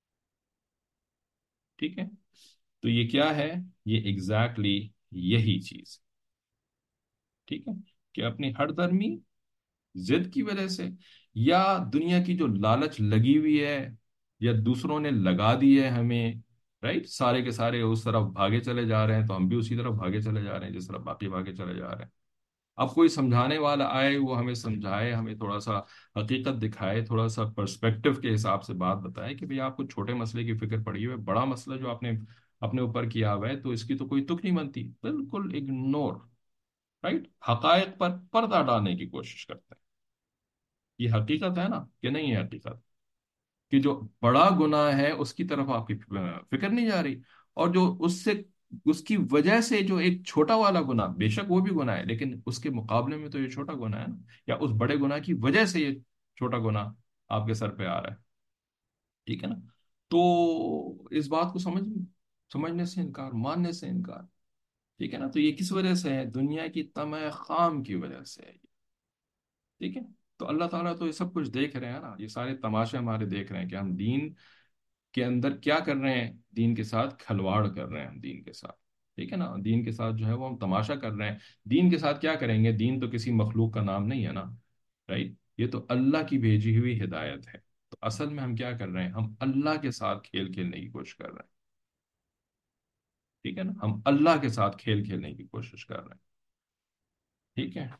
ٹھیک ہے؟ تو یہ کیا ہے؟ یہ ایگزیکٹلی یہی چیز، ٹھیک ہے، کہ اپنی ہر درمی ضد کی وجہ سے، یا دنیا کی جو لالچ لگی ہوئی ہے، یا دوسروں نے لگا دی ہے ہمیں، رائٹ؟ سارے کے سارے اس طرف بھاگے چلے جا رہے ہیں تو ہم بھی اسی طرف بھاگے چلے جا رہے ہیں جس طرف باقی بھاگے چلے جا رہے ہیں۔ اب کوئی سمجھانے والا آئے، وہ ہمیں سمجھائے، ہمیں تھوڑا سا حقیقت دکھائے، تھوڑا سا پرسپیکٹو کے حساب سے بات بتائے کہ بھئی آپ کو چھوٹے مسئلے کی فکر پڑی ہوئی ہے، بڑا مسئلہ جو آپ نے اپنے اوپر کیا ہوا ہے تو اس کی تو کوئی تک نہیں بنتی، بالکل اگنور، رائٹ؟ حقائق پر پردہ ڈالنے کی کوشش کرتے ہیں۔ یہ حقیقت ہے نا کہ نہیں ہے حقیقت؟ کہ جو بڑا گناہ ہے اس کی طرف آپ کی فکر نہیں جا رہی، اور جو اس کی وجہ سے جو ایک چھوٹا والا گناہ، بے شک وہ بھی گناہ ہے لیکن اس کے مقابلے میں تو یہ چھوٹا گناہ ہے نا، یا اس بڑے گناہ کی وجہ سے یہ چھوٹا گناہ آپ کے سر پہ آ رہا ہے، ٹھیک ہے نا؟ تو اس بات کو سمجھنے سے انکار، ماننے سے انکار، ٹھیک ہے نا؟ تو یہ کس وجہ سے ہے؟ دنیا کی طمع خام کی وجہ سے ہے، ٹھیک ہے؟ تو اللہ تعالیٰ تو یہ سب کچھ دیکھ رہے ہیں نا، یہ سارے تماشے ہمارے دیکھ رہے ہیں کہ ہم دین کے اندر کیا کر رہے ہیں، دین کے ساتھ کھلواڑ کر رہے ہیں ہم دین کے ساتھ، ٹھیک ہے نا؟ دین کے ساتھ جو ہے وہ ہم تماشا کر رہے ہیں، دین کے ساتھ کیا کریں گے؟ دین تو کسی مخلوق کا نام نہیں ہے نا، رائٹ؟ یہ تو اللہ کی بھیجی ہوئی ہدایت ہے، تو اصل میں ہم کیا کر رہے ہیں؟ ہم اللہ کے ساتھ کھیل کھیلنے کی کوشش کر رہے ہیں، ٹھیک ہے نا؟ ہم اللہ کے ساتھ کھیل کھیلنے کی کوشش کر رہے ہیں، ٹھیک ہے؟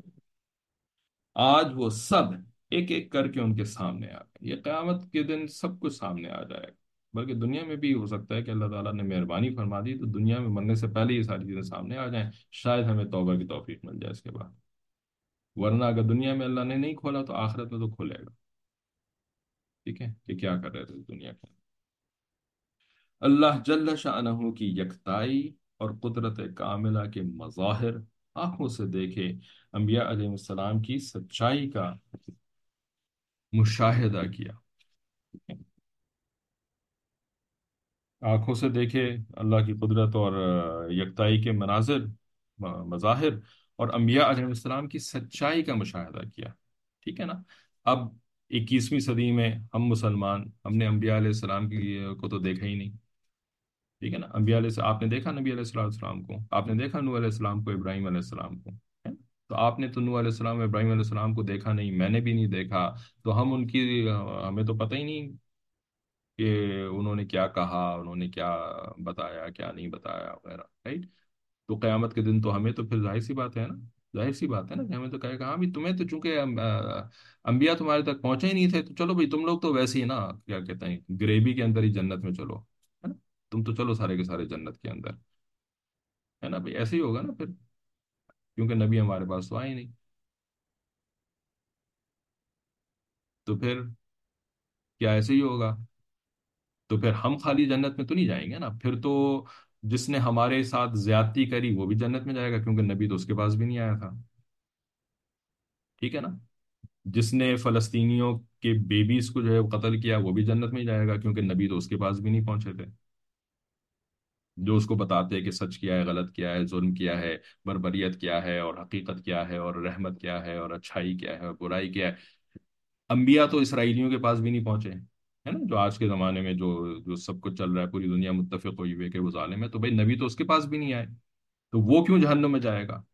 آج وہ سب ایک ایک کر کے ان کے سامنے آ گئے، یہ قیامت کے دن سب کچھ سامنے آ جائے گا، بلکہ دنیا میں بھی ہو سکتا ہے کہ اللہ تعالیٰ نے مہربانی فرما دی تو دنیا میں مرنے سے پہلے یہ ساری چیزیں سامنے آ جائیں، شاید ہمیں توبہ کی توفیق مل جائے اس کے بعد، ورنہ اگر دنیا میں اللہ نے نہیں کھولا تو آخرت میں تو کھولے گا، ٹھیک ہے؟ کہ کیا کر رہے تھے اس دنیا کے؟ اللہ جل شانہ کی یکتائی اور قدرت کاملہ کے مظاہر آنکھوں سے دیکھے، انبیاء علیہ السلام کی سچائی کا مشاہدہ کیا، آنکھوں سے دیکھے اللہ کی قدرت اور یکتائی کے مناظر، مظاہر، اور انبیاء علیہ السلام کی سچائی کا مشاہدہ کیا، ٹھیک ہے نا؟ اب 21ویں صدی میں ہم مسلمان، ہم نے انبیاء علیہ السلام کو تو دیکھا ہی نہیں، ٹھیک ہے نا؟ انبیاء علیہ السلام، آپ نے دیکھا نبی علیہ السلام کو، آپ نے دیکھا نوح علیہ السلام کو، ابراہیم علیہ السلام کو، ہے نا؟ تو آپ نے تو نوح علیہ السلام ابراہیم علیہ السلام کو دیکھا نہیں، میں نے بھی نہیں دیکھا، تو ہم ان کی ہمیں تو پتہ ہی نہیں کہ انہوں نے کیا کہا، انہوں نے کیا بتایا، کیا نہیں بتایا وغیرہ، رائٹ؟ تو قیامت کے دن تو ہمیں تو پھر ظاہر سی بات ہے نا، ظاہر سی بات ہے نا کہ ہمیں تو کہے گا ہاں بھی تمہیں تو چونکہ انبیاء تمہارے تک پہنچے ہی نہیں تھے تو چلو بھائی تم لوگ تو ویسے ہی نا، کیا کہتے ہیں، گریوی کے اندر ہی جنت میں چلو، ہے نا؟ تم تو چلو سارے کے سارے جنت کے اندر، ہے نا بھائی؟ ایسے ہی ہوگا نا پھر، کیونکہ نبی ہمارے پاس تو آئے ہی نہیں، تو پھر کیا ایسے ہی ہوگا؟ تو پھر ہم خالی جنت میں تو نہیں جائیں گے نا، پھر تو جس نے ہمارے ساتھ زیادتی کری وہ بھی جنت میں جائے گا کیونکہ نبی تو اس کے پاس بھی نہیں آیا تھا، ٹھیک ہے نا؟ جس نے فلسطینیوں کے بیبیز کو جو ہے وہ قتل کیا وہ بھی جنت میں ہی جائے گا کیونکہ نبی تو اس کے پاس بھی نہیں پہنچے تھے، جو اس کو بتاتے ہیں کہ سچ کیا ہے، غلط کیا ہے، ظلم کیا ہے، بربریت کیا ہے، اور حقیقت کیا ہے، اور رحمت کیا ہے، اور اچھائی کیا ہے، اور برائی کیا ہے۔ انبیاء تو اسرائیلیوں کے پاس بھی نہیں پہنچے، ہے نا؟ جو آج کے زمانے میں جو جو سب کچھ چل رہا ہے، پوری دنیا متفق ہوئی ہوئی ہے کہ وہ ظالم ہے، تو بھائی نبی تو اس کے پاس بھی نہیں آئے، تو وہ کیوں جہنم میں جائے گا؟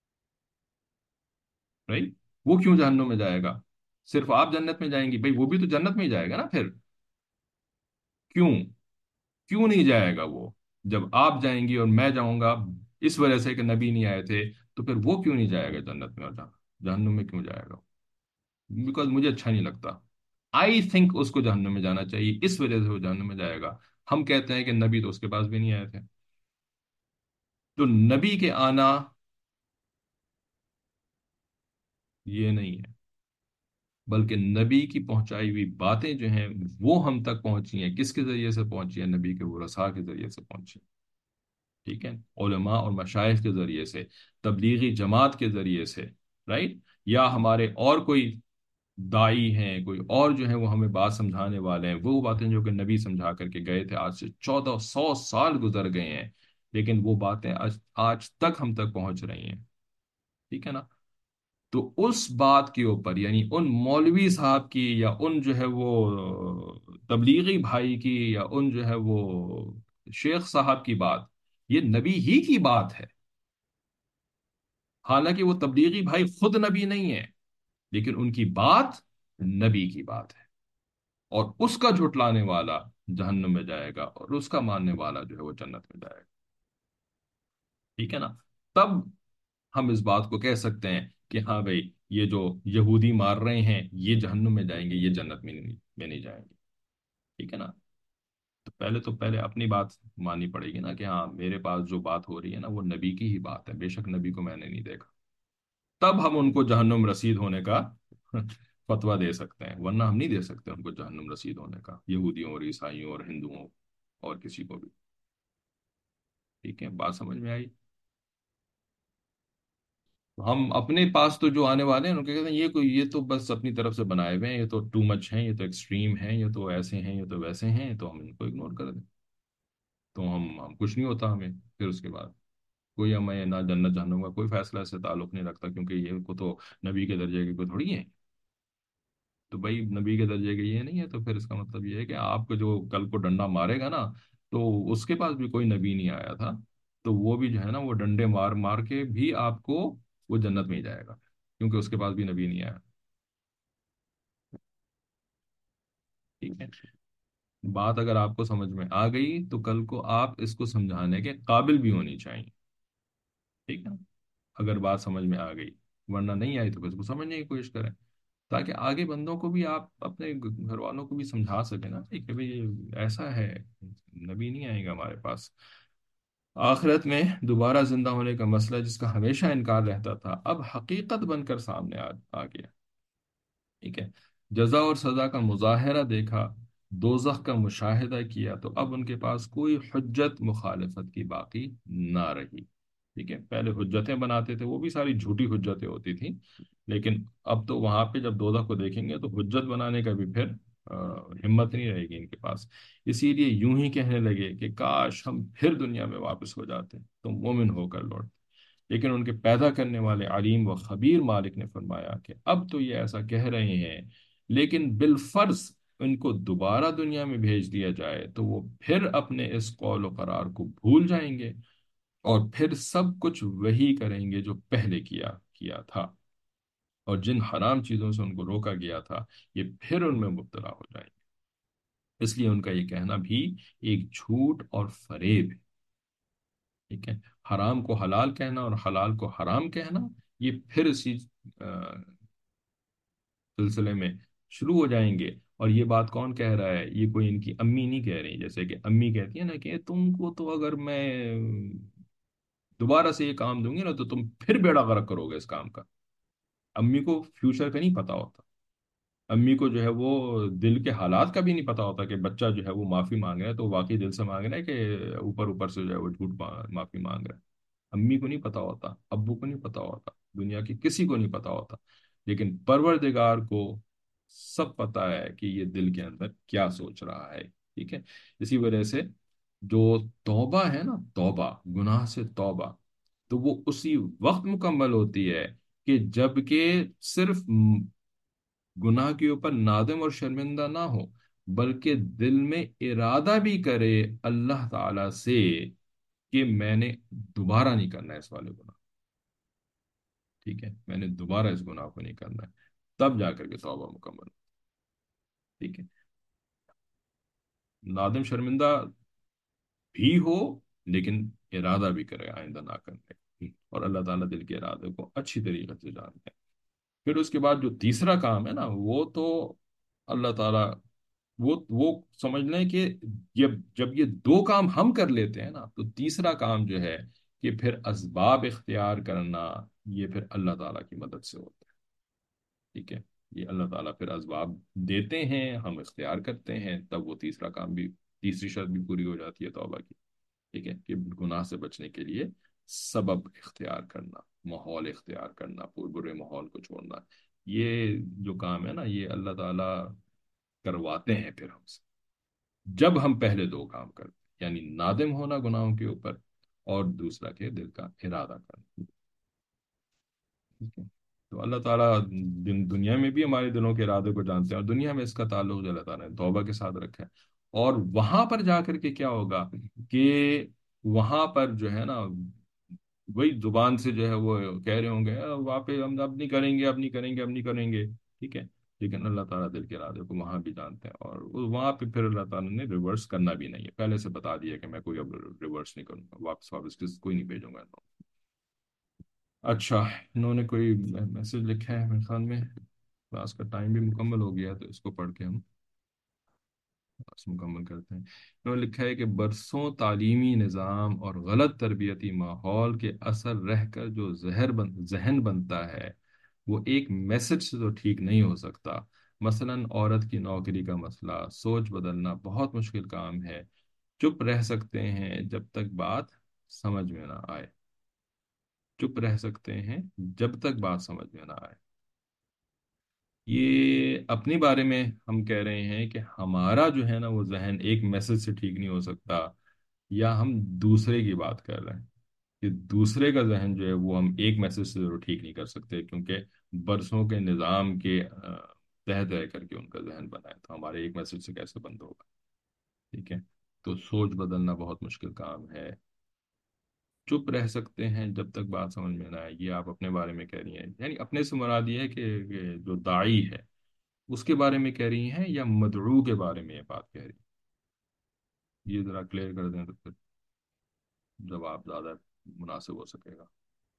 رائٹ؟ وہ کیوں جہنم میں جائے گا؟ صرف آپ جنت میں جائیں گی، بھائی وہ بھی تو جنت میں ہی جائے گا نا پھر، کیوں؟ کیوں نہیں جائے گا وہ؟ جب آپ جائیں گی اور میں جاؤں گا اس وجہ سے کہ نبی نہیں آئے تھے، تو پھر وہ کیوں نہیں جائے گا جنت میں، اور جہنم میں کیوں جائے گا؟ بیکاز مجھے اچھا نہیں لگتا. آئی تھنک اس کو جہنم میں جانا چاہیے، اس وجہ سے وہ جہنم میں جائے گا. ہم کہتے ہیں کہ نبی تو اس کے پاس بھی نہیں آئے تھے. تو نبی کے آنا یہ نہیں ہے، بلکہ نبی کی پہنچائی ہوئی باتیں جو ہیں وہ ہم تک پہنچی ہیں. کس کے ذریعے سے پہنچی ہیں؟ نبی کے ورثاء کے ذریعے سے پہنچی. ٹھیک ہے، علماء اور مشائخ کے ذریعے سے، تبلیغی جماعت کے ذریعے سے، رائٹ. یا ہمارے اور کوئی دائی ہیں، کوئی اور جو ہیں وہ ہمیں بات سمجھانے والے ہیں، وہ باتیں جو کہ نبی سمجھا کر کے گئے تھے، آج سے 1400 سال گزر گئے ہیں، لیکن وہ باتیں آج تک ہم تک پہنچ رہی ہیں. ٹھیک ہے نا. تو اس بات کے اوپر، یعنی ان مولوی صاحب کی، یا ان جو ہے وہ تبلیغی بھائی کی، یا ان جو ہے وہ شیخ صاحب کی بات، یہ نبی ہی کی بات ہے. حالانکہ وہ تبلیغی بھائی خود نبی نہیں ہے، لیکن ان کی بات نبی کی بات ہے. اور اس کا جھٹلانے والا جہنم میں جائے گا، اور اس کا ماننے والا جو ہے وہ جنت میں جائے گا. ٹھیک ہے نا. تب ہم اس بات کو کہہ سکتے ہیں کہ ہاں بھائی، یہ جو یہودی مار رہے ہیں یہ جہنم میں جائیں گے، یہ جنت میں نہیں جائیں گے. ٹھیک ہے نا. تو پہلے اپنی بات ماننی پڑے گی نا، کہ ہاں میرے پاس جو بات ہو رہی ہے نا وہ نبی کی ہی بات ہے، بے شک نبی کو میں نے نہیں دیکھا. تب ہم ان کو جہنم رسید ہونے کا فتویٰ دے سکتے ہیں، ورنہ ہم نہیں دے سکتے ان کو جہنم رسید ہونے کا، یہودیوں اور عیسائیوں اور ہندوؤں اور کسی کو بھی. ٹھیک ہے، بات سمجھ میں آئی؟ ہم اپنے پاس تو جو آنے والے ہیں ان کو کہتے ہیں یہ تو بس اپنی طرف سے بنائے ہوئے ہیں، یہ تو ٹو مچ ہیں، یہ تو ایکسٹریم ہیں، یہ تو ایسے ہیں، یہ تو ویسے ہیں، تو ہم ان کو اگنور کر دیں. تو ہم کچھ نہیں ہوتا ہمیں. پھر اس کے بعد کوئی ہمیں نہ جنت جہنم کا کوئی فیصلہ سے تعلق نہیں رکھتا، کیونکہ یہ کو تو نبی کے درجے کے کوئی تھوڑی ہیں. تو بھائی نبی کے درجے کے یہ نہیں ہے، تو پھر اس کا مطلب یہ ہے کہ آپ کو جو کل کو ڈنڈا مارے گا نا، تو اس کے پاس بھی کوئی نبی نہیں آیا تھا، تو وہ بھی جو ہے نا وہ ڈنڈے مار مار کے بھی آپ کو وہ جنت میں ہی جائے گا، کیونکہ اس کے پاس بھی نبی نہیں آیا. ٹھیک ہے. بات اگر آپ کو سمجھ میں آ گئی تو کل کو آپ اس کو سمجھانے کے قابل بھی ہونی چاہیے. ٹھیک ہے. اگر بات سمجھ میں آ گئی، ورنہ نہیں آئی تو پھر اس کو سمجھنے کی کوشش کریں، تاکہ آگے بندوں کو بھی، آپ اپنے گھر والوں کو بھی سمجھا سکیں نا، ٹھیک ہے بھئی یہ ایسا ہے، نبی نہیں آئے گا ہمارے پاس. آخرت میں دوبارہ زندہ ہونے کا مسئلہ جس کا ہمیشہ انکار رہتا تھا، اب حقیقت بن کر سامنے آ گیا. ٹھیک ہے. جزا اور سزا کا مظاہرہ دیکھا، دوزخ کا مشاہدہ کیا، تو اب ان کے پاس کوئی حجت مخالفت کی باقی نہ رہی. ٹھیک ہے. پہلے حجتیں بناتے تھے، وہ بھی ساری جھوٹی حجتیں ہوتی تھیں، لیکن اب تو وہاں پہ جب دوزخ کو دیکھیں گے تو حجت بنانے کا بھی پھر ہمت نہیں رہے گی ان کے پاس. اسی لیے یوں ہی کہنے لگے کہ کاش ہم پھر دنیا میں واپس ہو جاتے تو مومن ہو کر لوٹ. لیکن ان کے پیدا کرنے والے علیم و خبیر مالک نے فرمایا کہ اب تو یہ ایسا کہہ رہے ہیں، لیکن بالفرض ان کو دوبارہ دنیا میں بھیج دیا جائے تو وہ پھر اپنے اس قول و قرار کو بھول جائیں گے، اور پھر سب کچھ وہی کریں گے جو پہلے کیا کیا تھا، اور جن حرام چیزوں سے ان کو روکا گیا تھا یہ پھر ان میں مبتلا ہو جائیں گے. اس لیے ان کا یہ کہنا بھی ایک جھوٹ اور فریب ہے. ٹھیک ہے. حرام کو حلال کہنا اور حلال کو حرام کہنا، یہ پھر اسی آ، سلسلے میں شروع ہو جائیں گے. اور یہ بات کون کہہ رہا ہے؟ یہ کوئی ان کی امی نہیں کہہ رہی، جیسے کہ امی کہتی ہے نا کہ تم کو تو اگر میں دوبارہ سے یہ کام دوں گی نا تو تم پھر بیڑا غرق کرو گے اس کام کا. امی کو فیوچر کا نہیں پتا ہوتا. امی کو جو ہے وہ دل کے حالات کا بھی نہیں پتا ہوتا، کہ بچہ جو ہے وہ معافی مانگ رہا ہے تو واقعی دل سے مانگ رہا ہے کہ اوپر اوپر سے جو ہے وہ جھوٹ معافی مانگ رہا ہے. امی کو نہیں پتا ہوتا، ابو کو نہیں پتا ہوتا، دنیا کی کسی کو نہیں پتا ہوتا، لیکن پروردگار کو سب پتا ہے کہ یہ دل کے اندر کیا سوچ رہا ہے. ٹھیک ہے. اسی وجہ سے جو توبہ ہے نا، توبہ گناہ سے توبہ، تو وہ اسی وقت مکمل ہوتی ہے کہ جب کہ صرف گناہ کے اوپر نادم اور شرمندہ نہ ہو، بلکہ دل میں ارادہ بھی کرے اللہ تعالی سے کہ میں نے دوبارہ نہیں کرنا ہے اس والے گناہ. ٹھیک ہے. میں نے دوبارہ اس گناہ کو نہیں کرنا ہے، تب جا کر کے توبہ مکمل ہو. ٹھیک ہے. نادم شرمندہ بھی ہو لیکن ارادہ بھی کرے آئندہ نہ کرنے کا، اور اللہ تعالیٰ دل کے ارادے کو اچھی طریقے سے جانتے ہیں۔ پھر اس کے بعد جو تیسرا کام ہے نا، وہ تو اللہ تعالیٰ، وہ سمجھ لیں کہ جب یہ دو کام ہم کر لیتے ہیں نا، تو تیسرا کام جو ہے کہ پھر اسباب اختیار کرنا، یہ پھر اللہ تعالیٰ کی مدد سے ہوتا ہے۔ ٹھیک ہے، یہ اللہ تعالیٰ پھر اسباب دیتے ہیں، ہم اختیار کرتے ہیں، تب وہ تیسرا کام بھی، تیسری شرط بھی پوری ہو جاتی ہے توبہ کی۔ ٹھیک ہے، کہ گناہ سے بچنے کے لیے سبب اختیار کرنا، ماحول اختیار کرنا، برے ماحول کو چھوڑنا، یہ جو کام ہے نا، یہ اللہ تعالیٰ کرواتے ہیں پھر ہم سے، جب ہم پہلے دو کام کرتے ہیں، یعنی نادم ہونا گناہوں کے اوپر، اور دوسرا کہ دل کا ارادہ کرنا۔ ٹھیک ہے، تو اللہ تعالیٰ دنیا میں بھی ہمارے دلوں کے ارادے کو جانتے ہیں، اور دنیا میں اس کا تعلق جو اللہ تعالیٰ نے توبہ کے ساتھ رکھا ہے۔ اور وہاں پر جا کر کے کیا ہوگا کہ وہاں پر جو ہے نا، وہی زبان سے جو ہے وہ کہہ رہے ہوں گے وہاں پہ ہم اب نہیں کریں گے، اب نہیں کریں گے، اب نہیں کریں گے۔ ٹھیک ہے، لیکن اللہ تعالیٰ دل کے ارادے کو وہاں بھی جانتے ہیں، اور وہاں پہ پھر اللہ تعالیٰ نے ریورس کرنا بھی نہیں ہے، پہلے سے بتا دیا کہ میں کوئی اب ریورس نہیں کروں گا، واپس واپس کوئی نہیں بھیجوں گا۔ اچھا، انہوں نے کوئی میسج لکھا ہے میرے خیال میں، کلاس کا ٹائم بھی مکمل ہو گیا ہے، تو اس کو پڑھ کے ہم بس مکمل کرتے ہیں۔ انہوں نے لکھا ہے کہ برسوں تعلیمی نظام اور غلط تربیتی ماحول کے اثر رہ کر جو ذہن بنتا ہے، وہ ایک میسج سے تو ٹھیک نہیں ہو سکتا۔ مثلا عورت کی نوکری کا مسئلہ، سوچ بدلنا بہت مشکل کام ہے، چپ رہ سکتے ہیں جب تک بات سمجھ میں نہ آئے، چپ رہ سکتے ہیں جب تک بات سمجھ میں نہ آئے۔ یہ اپنے بارے میں ہم کہہ رہے ہیں کہ ہمارا جو ہے نا وہ ذہن ایک میسج سے ٹھیک نہیں ہو سکتا، یا ہم دوسرے کی بات کر رہے ہیں کہ دوسرے کا ذہن جو ہے وہ ہم ایک میسج سے ضرور ٹھیک نہیں کر سکتے، کیونکہ برسوں کے نظام کے تحت رہ کر کے ان کا ذہن بنا ہے، تو ہمارے ایک میسج سے کیسے بند ہوگا؟ ٹھیک ہے، تو سوچ بدلنا بہت مشکل کام ہے، چپ رہ سکتے ہیں جب تک بات سمجھ میں نہ آئے، یہ آپ اپنے بارے میں کہہ رہی ہیں، یعنی اپنے سے مراد یہ ہے کہ جو داعی ہے اس کے بارے میں کہہ رہی ہیں، یا مدعو کے بارے میں یہ بات کہہ رہی ہیں؟ یہ ذرا کلیئر کر دیں تو پھر جواب زیادہ مناسب ہو سکے گا۔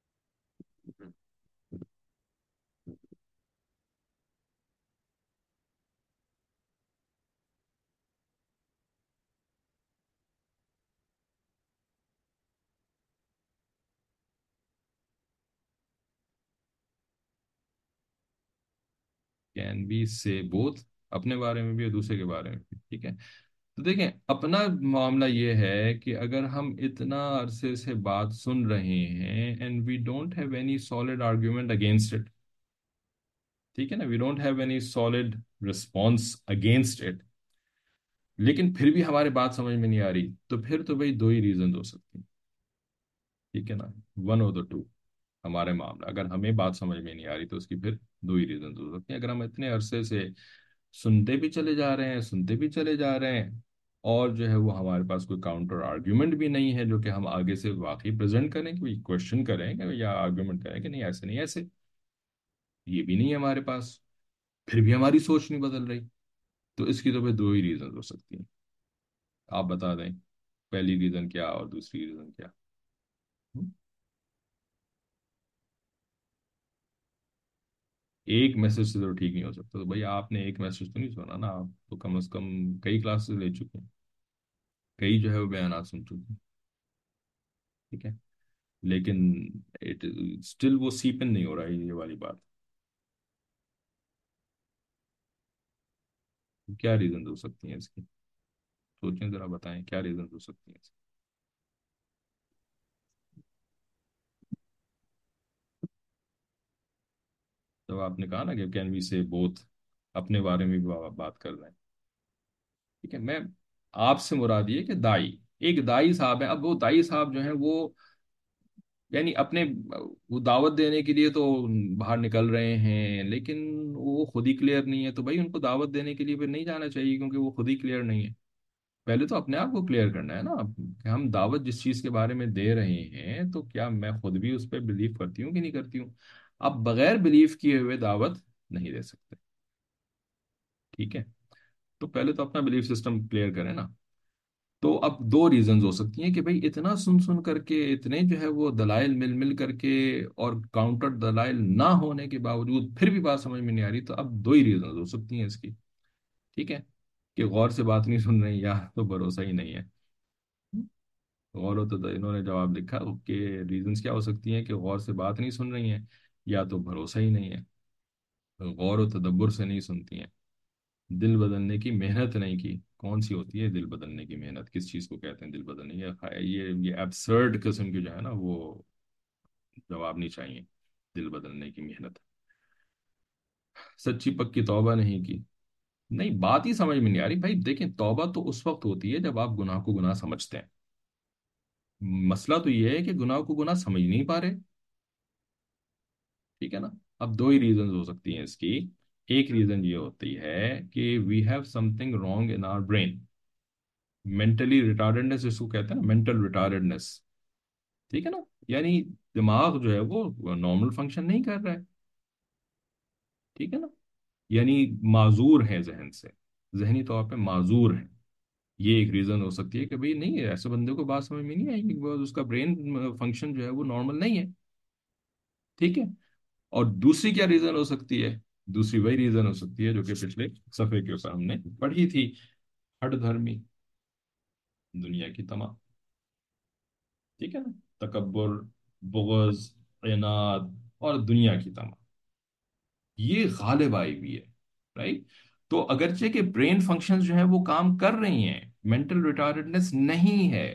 کین بی سے بوتھ، اپنے بارے میں بھی اور دوسرے کے بارے میں بھی۔ ٹھیک ہے، تو دیکھیں اپنا معاملہ یہ ہے کہ اگر ہم اتنا عرصے سے بات سن رہے ہیں and we don't have any solid argument against it, ٹھیک ہے نا، we don't have any solid response against it, لیکن پھر بھی ہماری بات سمجھ میں نہیں آ رہی، تو پھر تو بھائی دو ہی ریزن ہو سکتی ہیں۔ ٹھیک ہے نا، ون اور دا ٹو، ہمارے معاملہ اگر ہمیں بات سمجھ میں نہیں آ رہی تو اس کی پھر دو ہی ریزن ہو سکتے ہیں۔ اگر ہم اتنے عرصے سے سنتے بھی چلے جا رہے ہیں، سنتے بھی چلے جا رہے ہیں، اور جو ہے وہ ہمارے پاس کوئی کاؤنٹر آرگیومنٹ بھی نہیں ہے جو کہ ہم آگے سے واقعی پریزنٹ کریں، کہ کوشچن کریں کہ یا آرگیومنٹ کریں کہ نہیں ایسے نہیں ایسے، یہ بھی نہیں ہے ہمارے پاس، پھر بھی ہماری سوچ نہیں بدل رہی، تو اس کی تو پھر دو ہی ریزن ہو سکتی ہیں۔ آپ بتا دیں پہلی ریزن کیا اور دوسری ریزن کیا؟ ہم؟ ایک میسج سے تو ٹھیک نہیں ہو سکتا، تو بھائی آپ نے ایک میسج تو نہیں سنا نا، آپ تو کم از کم کئی کلاسز لے چکے ہیں، کئی جو ہے وہ بیانات سن چکے ہیں۔ ٹھیک ہے، لیکن اسٹل وہ سیپن نہیں ہو رہا ہے یہ والی بات، کیا ریزن ہو سکتی ہیں اس کی؟ سوچیں ذرا، بتائیں کیا ریزن ہو سکتی ہیں اس کی؟ جب آپ نے کہا نا کہ کین وی سے بوتھ، اپنے بارے میں بھی بات کر رہے ہیں، ٹھیک ہے، میں آپ سے مراد یہ کہ دائی، ایک دائی صاحب ہے، اب وہ دائی صاحب جو ہیں وہ یعنی اپنے وہ دعوت دینے کے لیے تو باہر نکل رہے ہیں، لیکن وہ خود ہی کلیئر نہیں ہے، تو بھائی ان کو دعوت دینے کے لیے پھر نہیں جانا چاہیے، کیونکہ وہ خود ہی کلیئر نہیں ہے۔ پہلے تو اپنے آپ کو کلیئر کرنا ہے نا، کہ ہم دعوت جس چیز کے بارے میں دے رہے ہیں تو کیا میں خود بھی اس پہ بلیو کرتی ہوں کہ نہیں کرتی ہوں؟ اب بغیر بلیو کیے ہوئے دعوت نہیں دے سکتے۔ ٹھیک ہے، تو پہلے تو اپنا بلیف سسٹم کلیئر کریں نا۔ تو اب دو ریزنز ہو سکتی ہیں کہ بھائی اتنا سن سن کر کے، اتنے جو ہے وہ دلائل مل مل کر کے، اور کاؤنٹر دلائل نہ ہونے کے باوجود پھر بھی بات سمجھ میں نہیں آ رہی، تو اب دو ہی ریزنز ہو سکتی ہیں اس کی. ٹھیک ہے، کہ غور سے بات نہیں سن رہی، یا تو بھروسہ ہی نہیں ہے. غور ہو تو انہوں نے جواب لکھا کہ ریزنز کیا ہو سکتی ہیں، کہ غور سے بات نہیں سن رہی ہیں، یا تو بھروسہ ہی نہیں ہے. غور و تدبر سے نہیں سنتی ہیں، دل بدلنے کی محنت نہیں کی. کون سی ہوتی ہے دل بدلنے کی محنت؟ کس چیز کو کہتے ہیں دل بدلنے؟ یہ ایبسرڈ قسم کی جو ہے نا وہ جواب نہیں چاہیے. دل بدلنے کی محنت. سچی پکی توبہ نہیں کی. نہیں، بات ہی سمجھ میں نہیں آ رہی بھائی. دیکھیں، توبہ تو اس وقت ہوتی ہے جب آپ گناہ کو گناہ سمجھتے ہیں. مسئلہ تو یہ ہے کہ گناہ کو گناہ سمجھ نہیں پا رہے. ٹھیک ہے نا. اب دو ہی ریزنز ہو سکتی ہیں اس کی. ایک ریزن یہ ہوتی ہے کہ we have something wrong in our brain. Mentally retardness اس کو کہتے ہیں نا، مینٹل ریٹارڈنس. ٹھیک ہے نا. یعنی دماغ جو ہے وہ نارمل فنکشن نہیں کر رہا ہے. ٹھیک ہے نا. یعنی معذور ہے ذہن سے، ذہنی طور پہ معذور ہے. یہ ایک ریزن ہو سکتی ہے کہ بھئی نہیں، ایسے بندے کو بات سمجھ میں نہیں آئے گی، اس کا برین فنکشن جو ہے وہ نارمل نہیں ہے. ٹھیک ہے. اور دوسری کیا ریزن ہو سکتی ہے؟ دوسری وہی ریزن ہو سکتی ہے جو کہ پچھلے صفحے کے اوپر ہم نے پڑھی تھی. ہٹ دھرمی، دنیا کی تما. ٹھیک ہے نا. تکبر، بغض، عناد اور دنیا کی تما، یہ غالب آئی ہوئی ہے. رائٹ. تو اگرچہ کہ برین فنکشنز جو ہیں وہ کام کر رہی ہیں، مینٹل ریٹارڈنس نہیں ہے،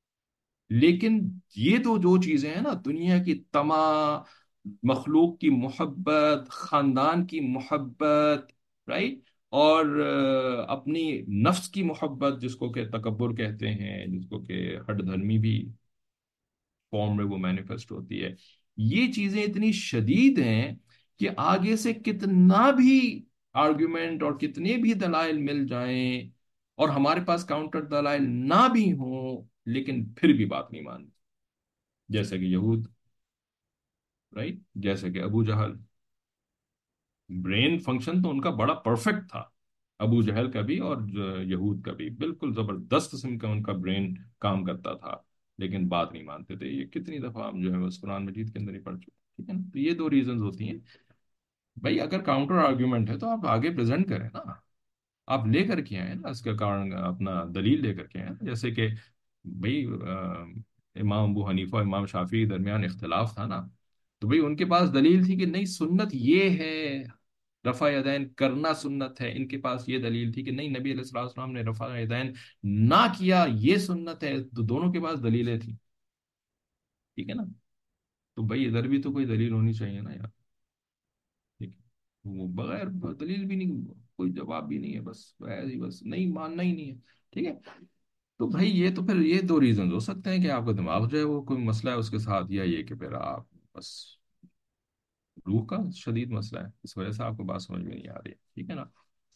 لیکن یہ تو جو چیزیں ہیں نا، دنیا کی تما، مخلوق کی محبت، خاندان کی محبت، رائٹ، اور اپنی نفس کی محبت جس کو کہ تکبر کہتے ہیں، جس کو کہ ہٹ دھرمی بھی فارم میں وہ مینیفیسٹ ہوتی ہے. یہ چیزیں اتنی شدید ہیں کہ آگے سے کتنا بھی آرگیومنٹ اور کتنے بھی دلائل مل جائیں، اور ہمارے پاس کاؤنٹر دلائل نہ بھی ہوں، لیکن پھر بھی بات نہیں مانتے. جیسے کہ یہود، رائٹ، جیسے کہ ابو جہل. برین فنکشن تو ان کا بڑا پرفیکٹ تھا، ابو جہل کا بھی اور یہود کا بھی بالکل زبردست قسم کا ان کا برین کام کرتا تھا، لیکن بات نہیں مانتے تھے. یہ کتنی دفعہ ہم جو ہے اس قرآن مجید کے اندر ہی پڑھ چکے. ٹھیک ہے نا. تو یہ دو ریزنز ہوتی ہیں. بھائی اگر کاؤنٹر آرگیومنٹ ہے تو آپ آگے پریزنٹ کریں نا. آپ لے کر کے آئے نا اس کا کارن، اپنا دلیل لے کر کے آئے نا. جیسے کہ بھائی امام ابو حنیفہ اور امام شافعی کے درمیان اختلاف تھا نا، تو بھئی ان کے پاس دلیل تھی کہ نہیں، سنت یہ ہے، رفع یدین کرنا سنت ہے. ان کے پاس یہ دلیل تھی کہ نہیں، نبی علیہ الصلوۃ والسلام نے رفع یدین نہ کیا، یہ سنت ہے. تو دونوں کے پاس دلیلیں تھیں. ٹھیک ہے نا. تو بھئی ادھر بھی تو کوئی دلیل ہونی چاہیے نا یار. ٹھیک ہے. وہ بغیر دلیل بھی نہیں، کوئی جواب بھی نہیں ہے، بس ایسے ہی، بس نہیں ماننا ہی نہیں ہے. ٹھیک ہے. تو بھائی یہ تو پھر یہ دو ریزنز ہو سکتے ہیں کہ آپ کا دماغ جو ہے وہ کوئی مسئلہ ہے اس کے ساتھ، یا یہ کہ پھر آپ بس روح کا شدید مسئلہ ہے، اس وجہ سے آپ کو بات سمجھ میں نہیں آ رہی ہے. ٹھیک ہے نا.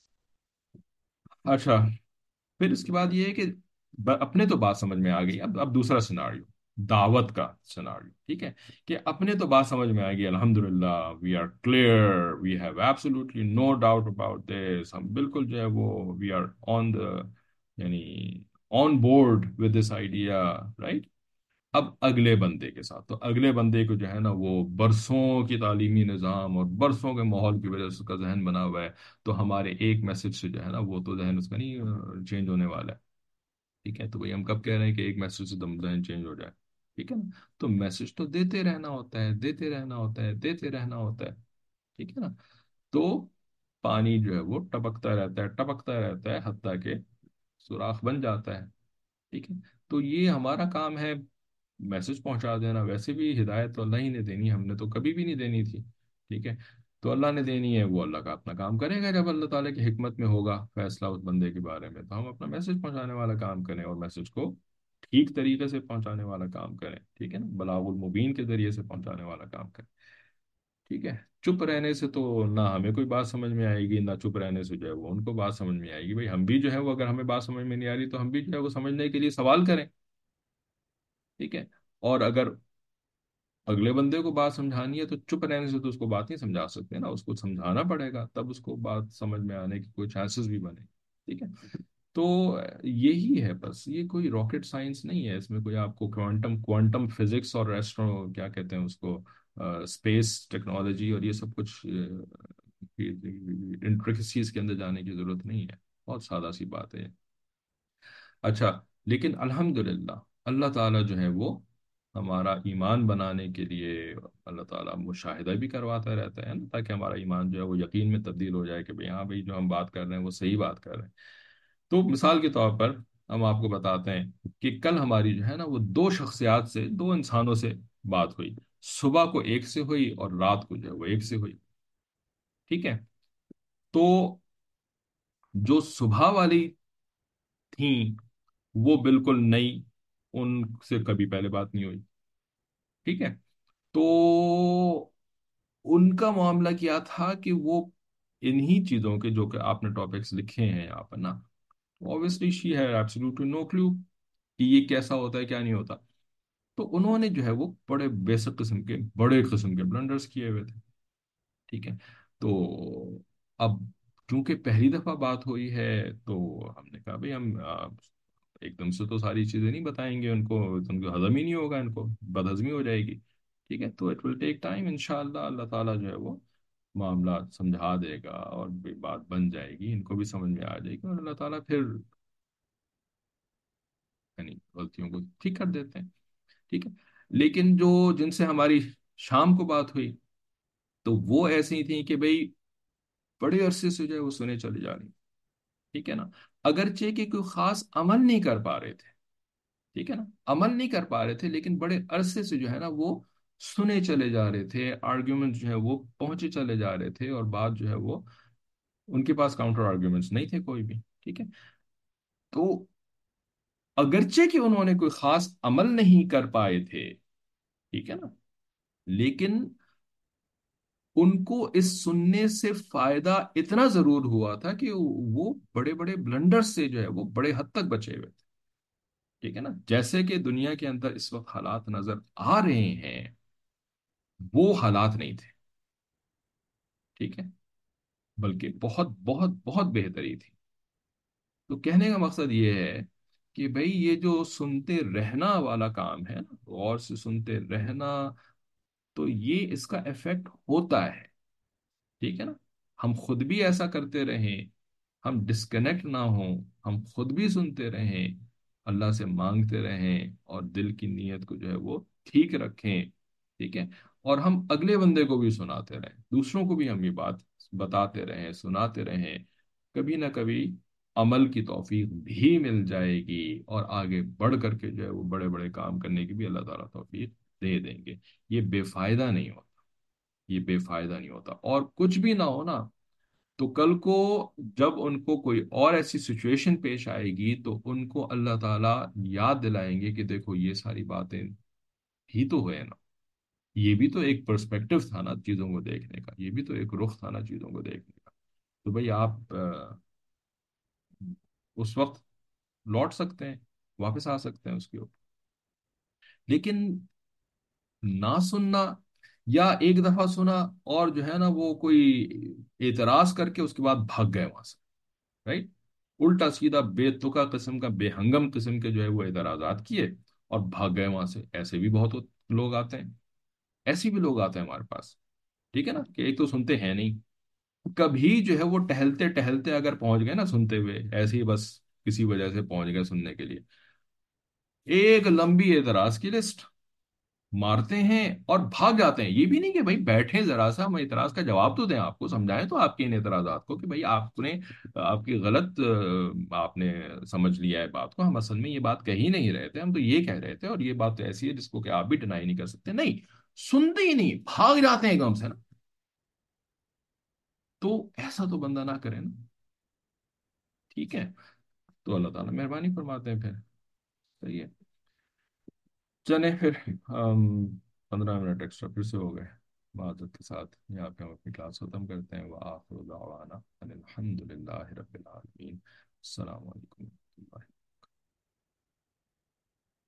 اچھا. پھر اس کے بعد یہ ہے کہ اپنے تو بات سمجھ میں آ گئی. اب دوسرا سیناریو، دعوت کا سیناریو. ٹھیک ہے. کہ اپنے تو بات سمجھ میں آ گئی، الحمدللہ، we are clear, we have absolutely no doubt about this. ہم بالکل جو ہے وہ وی آر آن دا، یعنی on board with this idea. Right. اب اگلے بندے کے ساتھ، تو اگلے بندے کو جو ہے نا وہ برسوں کی تعلیمی نظام اور برسوں کے ماحول کی وجہ سے اس کا ذہن بنا ہوا ہے. تو ہمارے ایک میسج سے جو ہے نا وہ تو ذہن اس کا نہیں چینج ہونے والا ہے. ٹھیک ہے. تو بھائی ہم کب کہہ رہے ہیں کہ ایک میسج سے دم ذہن چینج ہو جائے؟ ٹھیک ہے نا. تو میسج تو دیتے رہنا ہوتا ہے، دیتے رہنا ہوتا ہے، دیتے رہنا ہوتا ہے. ٹھیک ہے نا. تو پانی جو ہے وہ ٹپکتا رہتا ہے، ٹپکتا رہتا ہے، حتیٰ کہ سوراخ بن جاتا ہے. ٹھیک ہے. تو یہ ہمارا کام ہے، میسج پہنچا دینا. ویسے بھی ہدایت تو اللہ ہی نے دینی، ہم نے تو کبھی بھی نہیں دینی تھی. ٹھیک ہے. تو اللہ نے دینی ہے، وہ اللہ کا اپنا کام کرے گا. جب اللہ تعالیٰ کی حکمت میں ہوگا فیصلہ اس بندے کے بارے میں، تو ہم اپنا میسج پہنچانے والا کام کریں، اور میسج کو ٹھیک طریقے سے پہنچانے والا کام کریں. ٹھیک ہے نا. بلاغ المبین کے ذریعے سے پہنچانے والا کام کریں. ٹھیک ہے. چپ رہنے سے تو نہ ہمیں کوئی بات سمجھ میں آئے گی، نہ چپ رہنے سے جو ہے وہ ان کو بات سمجھ میں آئے گی. بھائی ہم بھی جو ہے وہ، اگر ہمیں بات سمجھ میں نہیں آ رہی تو ہم بھی جو ہے وہ سمجھنے کے لیے سوال کریں. ٹھیک ہے. اور اگر اگلے بندے کو بات سمجھانی ہے تو چپ رہنے سے تو اس کو بات نہیں سمجھا سکتے نا، اس کو سمجھانا پڑے گا، تب اس کو بات سمجھ میں آنے کی کوئی چانسز بھی بنے. ٹھیک ہے. تو یہی ہے بس، یہ کوئی راکٹ سائنس نہیں ہے، اس میں کوئی آپ کو کوانٹم کوانٹم فزکس اور ایسٹرو کیا کہتے ہیں اس کو، اسپیس ٹیکنالوجی اور یہ سب کچھ انٹریکسیز کے اندر جانے کی ضرورت نہیں ہے، بہت سادہ سی بات ہے۔ اچھا، لیکن الحمدللہ اللہ تعالیٰ جو ہے وہ ہمارا ایمان بنانے کے لیے اللہ تعالیٰ مشاہدہ بھی کرواتا رہتا ہے نا، تاکہ ہمارا ایمان جو ہے وہ یقین میں تبدیل ہو جائے کہ بھئی ہاں بھئی جو ہم بات کر رہے ہیں وہ صحیح بات کر رہے ہیں۔ تو مثال کے طور پر ہم آپ کو بتاتے ہیں کہ کل ہماری جو ہے نا وہ دو شخصیات سے، دو انسانوں سے بات ہوئی، صبح کو ایک سے ہوئی اور رات کو جو ہے وہ ایک سے ہوئی، ٹھیک ہے؟ تو جو صبح والی تھیں وہ بالکل نئی، ان سے کبھی پہلے بات نہیں ہوئی، ٹھیک ہے؟ تو ان کا معاملہ کیا تھا کہ وہ انہی چیزوں کے جو کہ آپ نے ٹاپکس لکھے ہیں یہاں پر نا، obviously she had absolutely no clue کہ یہ کیسا ہوتا ہے کیا نہیں ہوتا، تو انہوں نے جو ہے وہ بڑے بیسک قسم کے بڑے قسم کے بلنڈرز کیے ہوئے تھے، ٹھیک ہے؟ تو اب چونکہ پہلی دفعہ بات ہوئی ہے تو ہم نے کہا بھئی ہم ایک دم سے تو ساری چیزیں نہیں بتائیں گے ان کو ہضم ہی نہیں ہوگا، ان کو بدہضمی ہو جائے گی، ٹھیک ہے؟ تو اٹ ول ٹیک ٹائم، انشاءاللہ اللہ تعالیٰ جو ہے وہ معاملات سمجھا دے گا اور بھی بات بن جائے گی، ان کو بھی سمجھ میں آ جائے گی، اور اللہ تعالیٰ پھر یعنی غلطیوں کو ٹھیک کر دیتے ہیں، ٹھیک ہے؟ لیکن جو جن سے ہماری شام کو بات ہوئی تو وہ ایسی تھیں کہ بھئی بڑے عرصے سے جو ہے وہ سنے چلے جا رہی، ٹھیک ہے نا؟ اگرچہ کہ کوئی خاص عمل نہیں کر پا رہے تھے، ٹھیک ہے نا؟ عمل نہیں کر پا رہے تھے لیکن بڑے عرصے سے جو ہے نا وہ سنے چلے جا رہے تھے، آرگیومنٹ جو ہے وہ پہنچے چلے جا رہے تھے، اور بات جو ہے وہ ان کے پاس کاؤنٹر آرگیومنٹس نہیں تھے کوئی بھی، ٹھیک ہے؟ تو اگرچہ کہ انہوں نے کوئی خاص عمل نہیں کر پائے تھے، ٹھیک ہے نا، لیکن ان کو اس سننے سے فائدہ اتنا ضرور ہوا تھا کہ وہ بڑے بڑے بلنڈر سے جو ہے وہ بڑے حد تک بچے ہوئے تھے، ٹھیک ہے نا؟ جیسے کہ دنیا کے اندر اس وقت حالات نظر آ رہے ہیں وہ حالات نہیں تھے، ٹھیک ہے؟ بلکہ بہت بہت بہت بہتری تھی۔ تو کہنے کا مقصد یہ ہے کہ بھئی یہ جو سنتے رہنا والا کام ہے نا، غور سے سنتے رہنا، تو یہ اس کا ایفیکٹ ہوتا ہے، ٹھیک ہے نا؟ ہم خود بھی ایسا کرتے رہیں، ہم ڈسکنیکٹ نہ ہوں، ہم خود بھی سنتے رہیں، اللہ سے مانگتے رہیں اور دل کی نیت کو جو ہے وہ ٹھیک رکھیں، ٹھیک ہے؟ اور ہم اگلے بندے کو بھی سناتے رہیں، دوسروں کو بھی ہم یہ بات بتاتے رہیں، سناتے رہیں، کبھی نہ کبھی عمل کی توفیق بھی مل جائے گی، اور آگے بڑھ کر کے جو ہے وہ بڑے بڑے کام کرنے کی بھی اللہ تعالیٰ توفیق دے دیں گے۔ یہ بے فائدہ نہیں ہوتا، یہ بے فائدہ نہیں ہوتا، اور کچھ بھی نہ ہو نا تو کل کو جب ان کو کوئی اور ایسی سچویشن پیش آئے گی تو ان کو اللہ تعالیٰ یاد دلائیں گے کہ دیکھو یہ ساری باتیں بھی تو ہوئے نا، یہ بھی تو ایک پرسپیکٹو تھا نا چیزوں کو دیکھنے کا، یہ بھی تو ایک رخ تھا نا چیزوں کو دیکھنے کا، تو بھئی آپ اس وقت لوٹ سکتے ہیں، واپس آ سکتے ہیں اس کے اوپر، لیکن نہ سننا، یا ایک دفعہ سنا اور جو ہے نا وہ کوئی اعتراض کر کے اس کے بعد بھاگ گئے وہاں سے، رائٹ؟ الٹا سیدھا بے تکا قسم کا، بے ہنگم قسم کے جو ہے وہ اعتراضات کیے اور بھاگ گئے وہاں سے، ایسے بھی بہت لوگ آتے ہیں، ایسے بھی لوگ آتے ہیں ہمارے پاس، ٹھیک ہے نا؟ کہ ایک تو سنتے ہیں نہیں، کبھی جو ہے وہ ٹہلتے ٹہلتے اگر پہنچ گئے نا سنتے ہوئے، ایسے ہی بس کسی وجہ سے پہنچ گئے سننے کے لیے، ایک لمبی اعتراض کی لسٹ مارتے ہیں اور بھاگ جاتے ہیں، یہ بھی نہیں کہ بھائی بیٹھیں ذرا سا ہم اعتراض کا جواب تو دیں، آپ کو سمجھائیں تو آپ کے ان اعتراضات کو کہ بھائی آپ نے آپ کی غلط آپ نے سمجھ لیا ہے بات کو، ہم اصل میں یہ بات کہہ ہی نہیں رہے تھے، ہم تو یہ کہہ رہے تھے اور یہ بات تو ایسی ہے جس کو کہ آپ بھی ڈینائی نہیں کر سکتے، نہیں سنتے ہی نہیں، بھاگ جاتے ہیں ایک دم سے نا، تو ایسا تو بندہ نہ کرے نا، ٹھیک ہے؟ تو اللہ تعالیٰ مہربانی فرماتے ہیں پھر، صحیح ہے؟ چلیں پھر، 15 منٹ ایکسٹرا پھر سے ہو گئے، معذرت کے ساتھ یہاں پہ ہم اپنی کلاس ختم کرتے ہیں، وآخر دعوانا ان الحمد للہ رب العالمین، السلام علیکم ورحمۃ اللہ۔